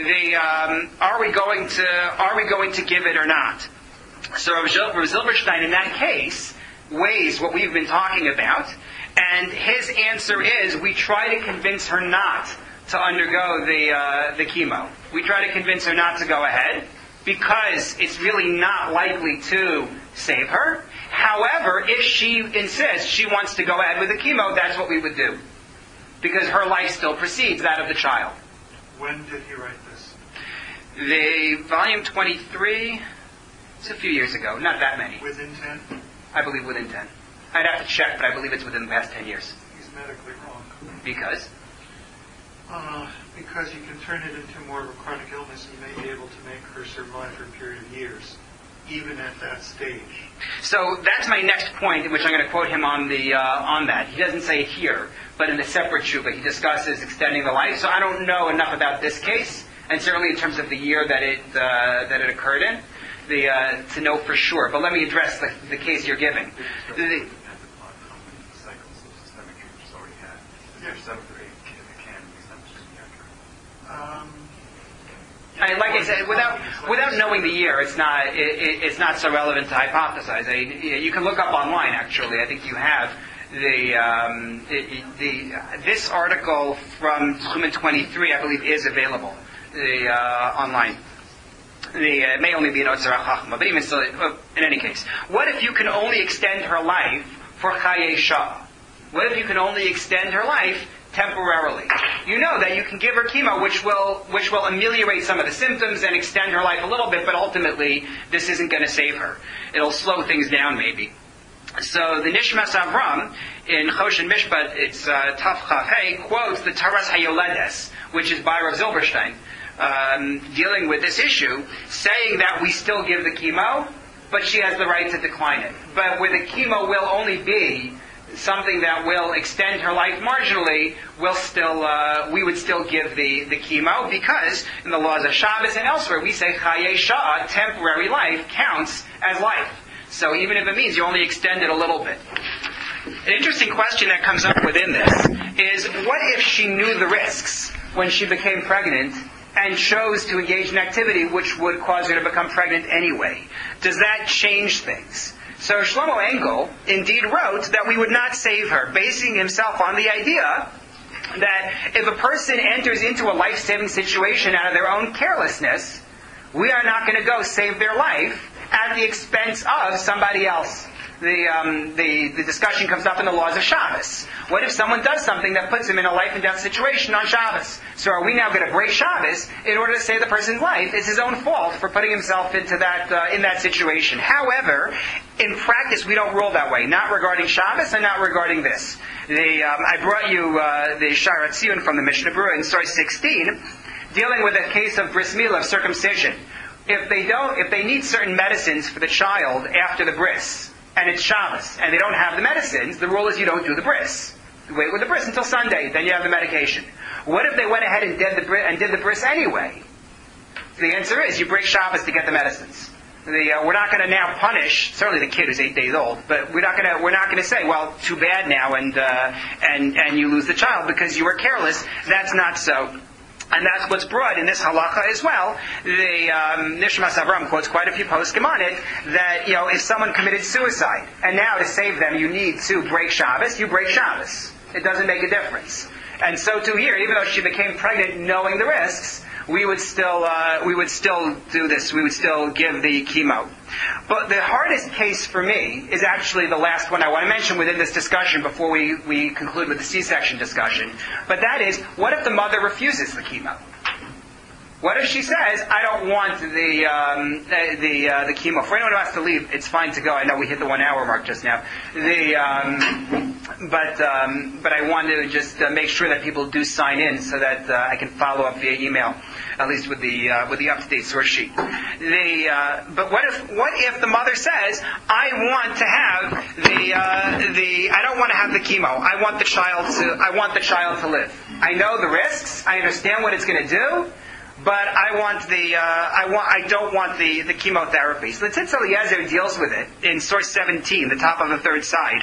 Are we going to give it or not? So Rav Zilberstein in that case weighs what we've been talking about. And his answer is, we try to convince her not to undergo the chemo. We try to convince her not to go ahead because it's really not likely to save her. However, if she insists she wants to go ahead with the chemo, that's what we would do. Because her life still precedes that of the child. When did he write this? The volume 23, it's a few years ago, not that many. Within 10? I believe within 10. I'd have to check, but I believe it's within the past 10 years. He's medically wrong. Because? Because you can turn it into more of a chronic illness and you may be able to make her survive for a period of years, even at that stage. So that's my next point, in which I'm going to quote him on that. He doesn't say it here, but in a separate shuba, he discusses extending the life. So I don't know enough about this case, and certainly in terms of the year that it occurred in, to know for sure. But let me address the case you're giving. Like I said, without knowing the year, it's not so relevant to hypothesize. You can look up online. Actually, I think you have this article from Tchumen 23. I believe is available online. It may only be an Otzar HaChachma, but even still, in any case, what if you can only extend her life for Chayei Shah? What if you can only extend her life temporarily? You know that you can give her chemo, which will ameliorate some of the symptoms and extend her life a little bit, but ultimately this isn't going to save her. It'll slow things down, maybe. So the Nishmas Avram in Choshen Mishpat, it's Taf Chafei, quotes the Taras Hayoledes, which is by Rav Zilberstein, dealing with this issue, saying that we still give the chemo, but she has the right to decline it. But where the chemo will only be something that will extend her life marginally, we would still give the chemo, because in the laws of Shabbos and elsewhere, we say Chayei Shah, temporary life, counts as life. So even if it means you only extend it a little bit. An interesting question that comes up within this is, what if she knew the risks when she became pregnant and chose to engage in activity which would cause her to become pregnant anyway? Does that change things? So Shlomo Engel indeed wrote that we would not save her, basing himself on the idea that if a person enters into a life-saving situation out of their own carelessness, we are not going to go save their life at the expense of somebody else. the discussion comes up in the laws of Shabbos. What if someone does something that puts him in a life and death situation on Shabbos? So are we now going to break Shabbos in order to save the person's life? It's his own fault for putting himself into that in that situation. However, in practice, we don't rule that way. Not regarding Shabbos and not regarding this. I brought you the Sharat Tziyun from the Mishnah Berurah in source 16, dealing with a case of bris milah, of circumcision. If they need certain medicines for the child after the bris, and it's Shabbos, and they don't have the medicines, the rule is you don't do the bris. You wait with the bris until Sunday, then you have the medication. What if they went ahead and did the bris anyway? The answer is you break Shabbos to get the medicines. We're not going to now punish, certainly the kid who's 8 days old, but we're not going to say, well, too bad now, and you lose the child because you were careless. That's not so. And that's what's brought in this halacha as well. The Nishmas Avram quotes quite a few poskim on it, that, if someone committed suicide, and now to save them you need to break Shabbos, you break Shabbos. It doesn't make a difference. And so too here, even though she became pregnant knowing the risks, we would still do this. We would still give the chemo. But the hardest case for me is actually the last one I want to mention within this discussion before we conclude with the C-section discussion. But that is, what if the mother refuses the chemo? What if she says, I don't want the chemo? For anyone who has to leave, it's fine to go. I know we hit the 1 hour mark just now. But I want to just make sure that people do sign in so that I can follow up via email, at least with the up-to-date source sheet. But what if the mother says, I want to have I don't want to have the chemo. I want the child to live. I know the risks. I understand what it's going to do. But I don't want the chemotherapy. So the Tzitz Eliezer deals with it in source 17, the top of the third side.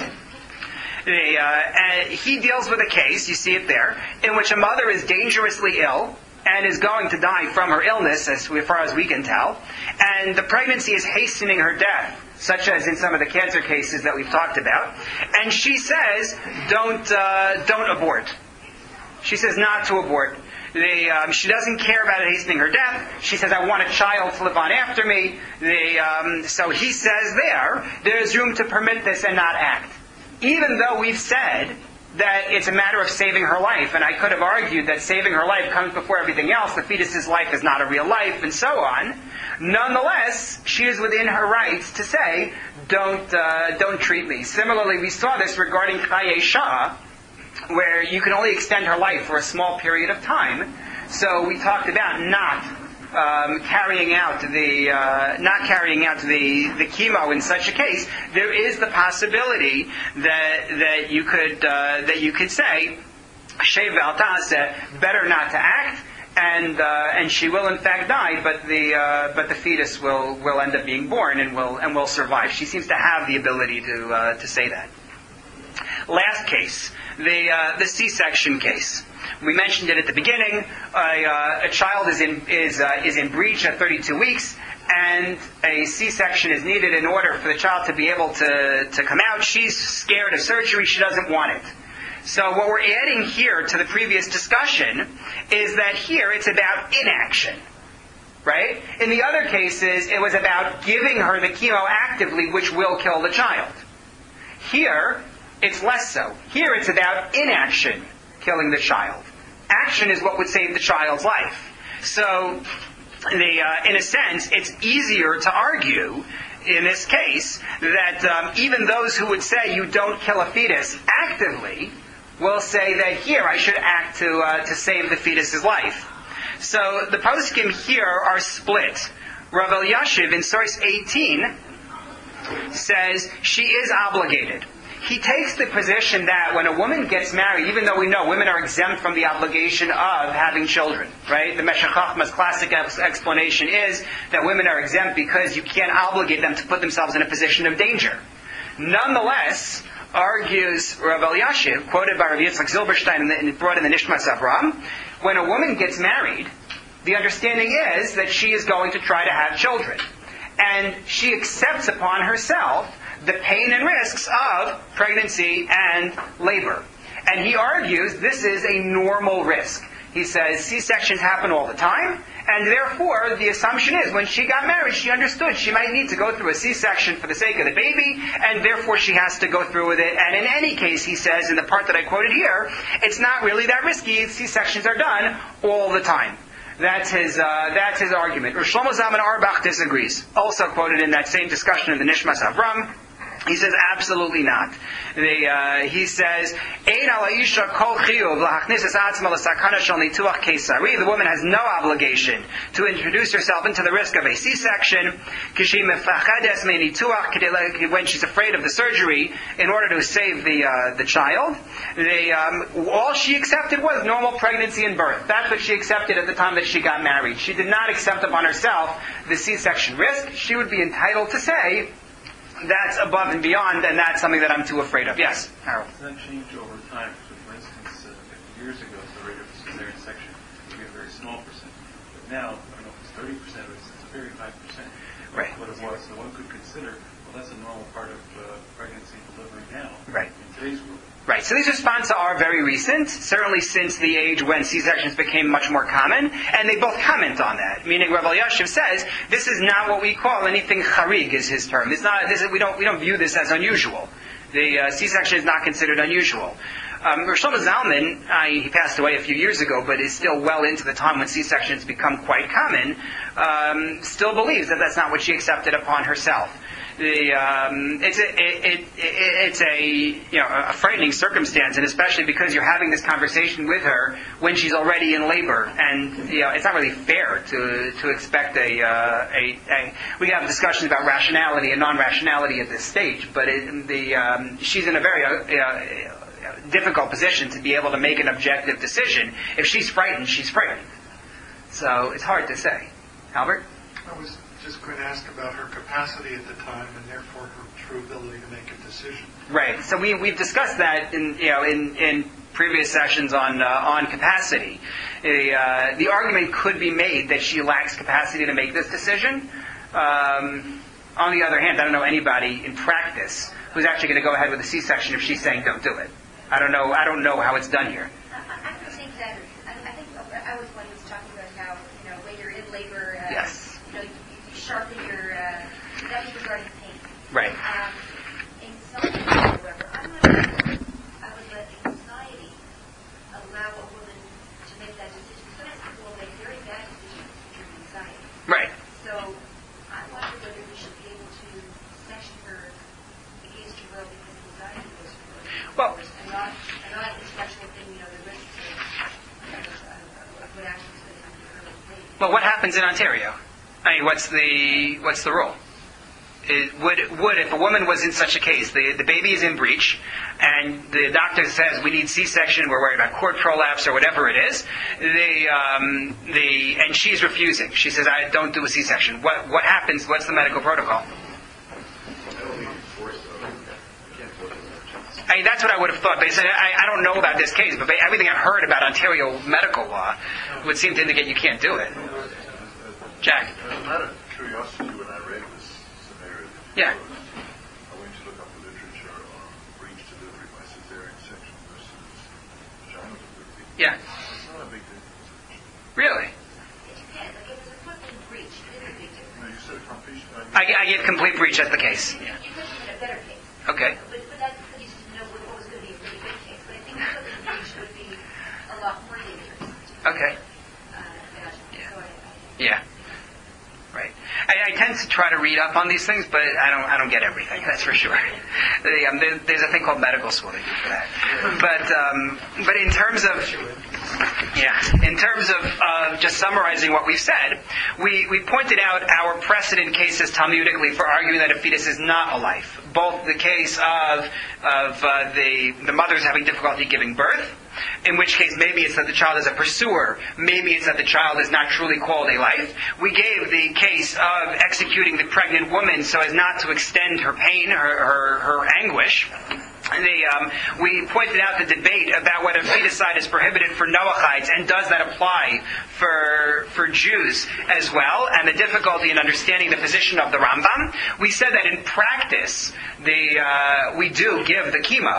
He deals with a case, you see it there, in which a mother is dangerously ill and is going to die from her illness, as far as we can tell, and the pregnancy is hastening her death, such as in some of the cancer cases that we've talked about. And she says, don't abort. She says not to abort. She doesn't care about it hastening her death. She says, I want a child to live on after me. So he says there's room to permit this and not act. Even though we've said that it's a matter of saving her life, and I could have argued that saving her life comes before everything else, the fetus's life is not a real life, and so on. Nonetheless, she is within her rights to say, don't treat me. Similarly, we saw this regarding Chayei Shah, where you can only extend her life for a small period of time. So we talked about not carrying out the chemo in such a case. There is the possibility that you could say, Shev al Ta'aseh, better not to act, and she will in fact die, but the fetus will end up being born and will survive. She seems to have the ability to say that. Last case, the C-section case. We mentioned it at the beginning. A child is in breech at 32 weeks, and a C-section is needed in order for the child to be able to come out. She's scared of surgery. She doesn't want it. So what we're adding here to the previous discussion is that here it's about inaction. Right? In the other cases, it was about giving her the chemo actively, which will kill the child. Here, it's less so. Here it's about inaction, killing the child. Action is what would save the child's life. So, in a sense, it's easier to argue in this case that even those who would say you don't kill a fetus actively will say that here I should act to save the fetus's life. So the poskim here are split. Rav Elyashiv in source 18 says she is obligated. He takes the position that when a woman gets married, even though we know women are exempt from the obligation of having children, right? The Meshech Chochmah's classic explanation is that women are exempt because you can't obligate them to put themselves in a position of danger. Nonetheless, argues Rav Elyashiv, quoted by Rav Yitzchak Zilberstein and brought in the Nishmas Avram, when a woman gets married, the understanding is that she is going to try to have children. And she accepts upon herself the pain and risks of pregnancy and labor. And he argues this is a normal risk. He says C-sections happen all the time, and therefore the assumption is when she got married, she understood she might need to go through a C-section for the sake of the baby, and therefore she has to go through with it. And in any case, he says, in the part that I quoted here, it's not really that risky. C-sections are done all the time. That's his argument. Rosh Shlomo Zalman Auerbach disagrees. Also quoted in that same discussion in the Nishmas Avram. He says, absolutely not. He says, the woman has no obligation to introduce herself into the risk of a C-section when she's afraid of the surgery in order to save the child. All she accepted was normal pregnancy and birth. That's what she accepted at the time that she got married. She did not accept upon herself the C-section risk. She would be entitled to say, that's above and beyond, and that's something that I'm too afraid of. Yes, Harold. Does that change over time? So, for instance, 50 years ago, the rate of cesarean section would be a very small percent. But now, I don't know if it's 30%, but it's a very high percent. Right. What it was. So one could consider, well, that's a normal part of pregnancy and delivery now. Right. In today's world. Right, so these responses are very recent, certainly since the age when C-sections became much more common, and they both comment on that. Meaning, Rav Elyashiv says, this is not what we call anything charig, is his term. It's not. We don't view this as unusual. The C-section is not considered unusual. Rosh Shlomo Zalman, he passed away a few years ago, but is still well into the time when C-sections become quite common, still believes that that's not what she accepted upon herself. It's a frightening circumstance, and especially because you're having this conversation with her when she's already in labor, and it's not really fair to expect we have discussions about rationality and non-rationality at this stage, but she's in a very difficult position to be able to make an objective decision. If she's frightened, she's frightened. So it's hard to say. Albert? I was just going to ask about her capacity at the time and therefore her true ability to make a decision. Right. So we've discussed that in previous sessions on capacity. The argument could be made that she lacks capacity to make this decision. On the other hand, I don't know anybody in practice who's actually going to go ahead with a C-section if she's saying don't do it. I don't know how it's done here. I think that I think I was one who was talking about how when you're in labor, yes. You sharpen your that was regarding pain. Right. In some cases, however, I'm not sure I would let anxiety allow a woman to make that decision. Sometimes people will make very bad decisions due to anxiety. Right. So I wonder whether we should be able to section her against her will because anxiety goes for her. Well, and not the sexual thing, the risks of what actions that come to her with pain. Well, what happens in Ontario? I mean, what's the rule? Would if a woman was in such a case, the baby is in breach, and the doctor says we need C-section, we're worried about cord prolapse or whatever it is, and she's refusing. She says, I don't do a C-section. What happens? What's the medical protocol? I don't think it's forced, though. You can't force it. I mean, that's what I would have thought. But I don't know about this case, but everything I've heard about Ontario medical law would seem to indicate you can't do it. Jack. As a matter of curiosity, when I read this scenario, Yeah. I went to look up the literature on breech delivery by cesarean section versus vaginal delivery. Yeah. It's not a big difference. Really? It depends. Like if it's a complete breach, it is a big difference. No, you said completion. I get complete breach as the case. You could have a better case. Okay. But that's because you didn't know what was going to be a really good case. But I think complete breach would be a lot more dangerous. Okay. Yeah. Right. I tend to try to read up on these things, but I don't get everything. That's for sure. There's a thing called medical school they do for that. But in terms of just summarizing what we've said, we pointed out our precedent cases Talmudically for arguing that a fetus is not a life. Both the case of the mother's having difficulty giving birth, in which case maybe it's that the child is a pursuer, maybe it's that the child is not truly called a life. We gave the case of executing the pregnant woman so as not to extend her pain, her anguish. We pointed out the debate about whether feticide is prohibited for Noachites, and does that apply for Jews as well, and the difficulty in understanding the position of the Rambam. We said that in practice, we do give the chemo,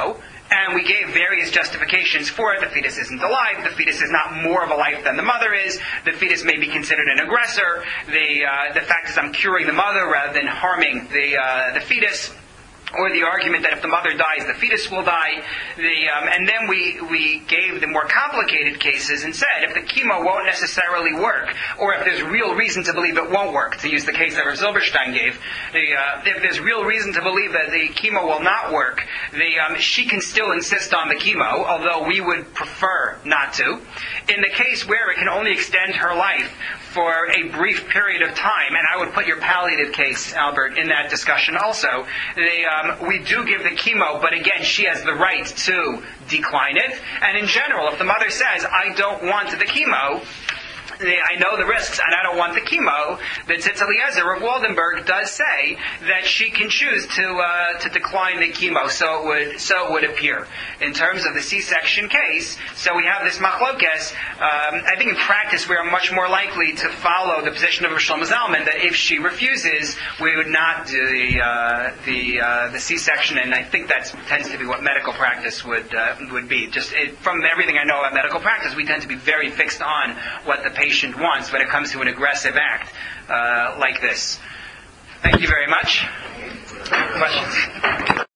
And we gave various justifications for it. The fetus isn't alive. The fetus is not more of a life than the mother is. The fetus may be considered an aggressor. The fact is I'm curing the mother rather than harming the fetus. Or the argument that if the mother dies, the fetus will die. And then we gave the more complicated cases and said if the chemo won't necessarily work, or if there's real reason to believe it won't work, to use the case that Rav Zilberstein gave, if there's real reason to believe that the chemo will not work, she can still insist on the chemo, although we would prefer not to. In the case where it can only extend her life for a brief period of time, and I would put your palliative case, Albert, in that discussion also, we do give the chemo, but again, she has the right to decline it. And in general, if the mother says, I don't want the chemo, I know the risks and I don't want the chemo, the Tzitz Eliezer of Waldenberg does say that she can choose to decline the chemo, so it would appear. In terms of the C-section case, so we have this machlokes. I think in practice we are much more likely to follow the position of Rav Shlomo Zalman that if she refuses, we would not do the C-section, and I think that tends to be what medical practice would be. From everything I know about medical practice, we tend to be very fixed on what the patient wants when it comes to an aggressive act like this. Thank you very much. Questions?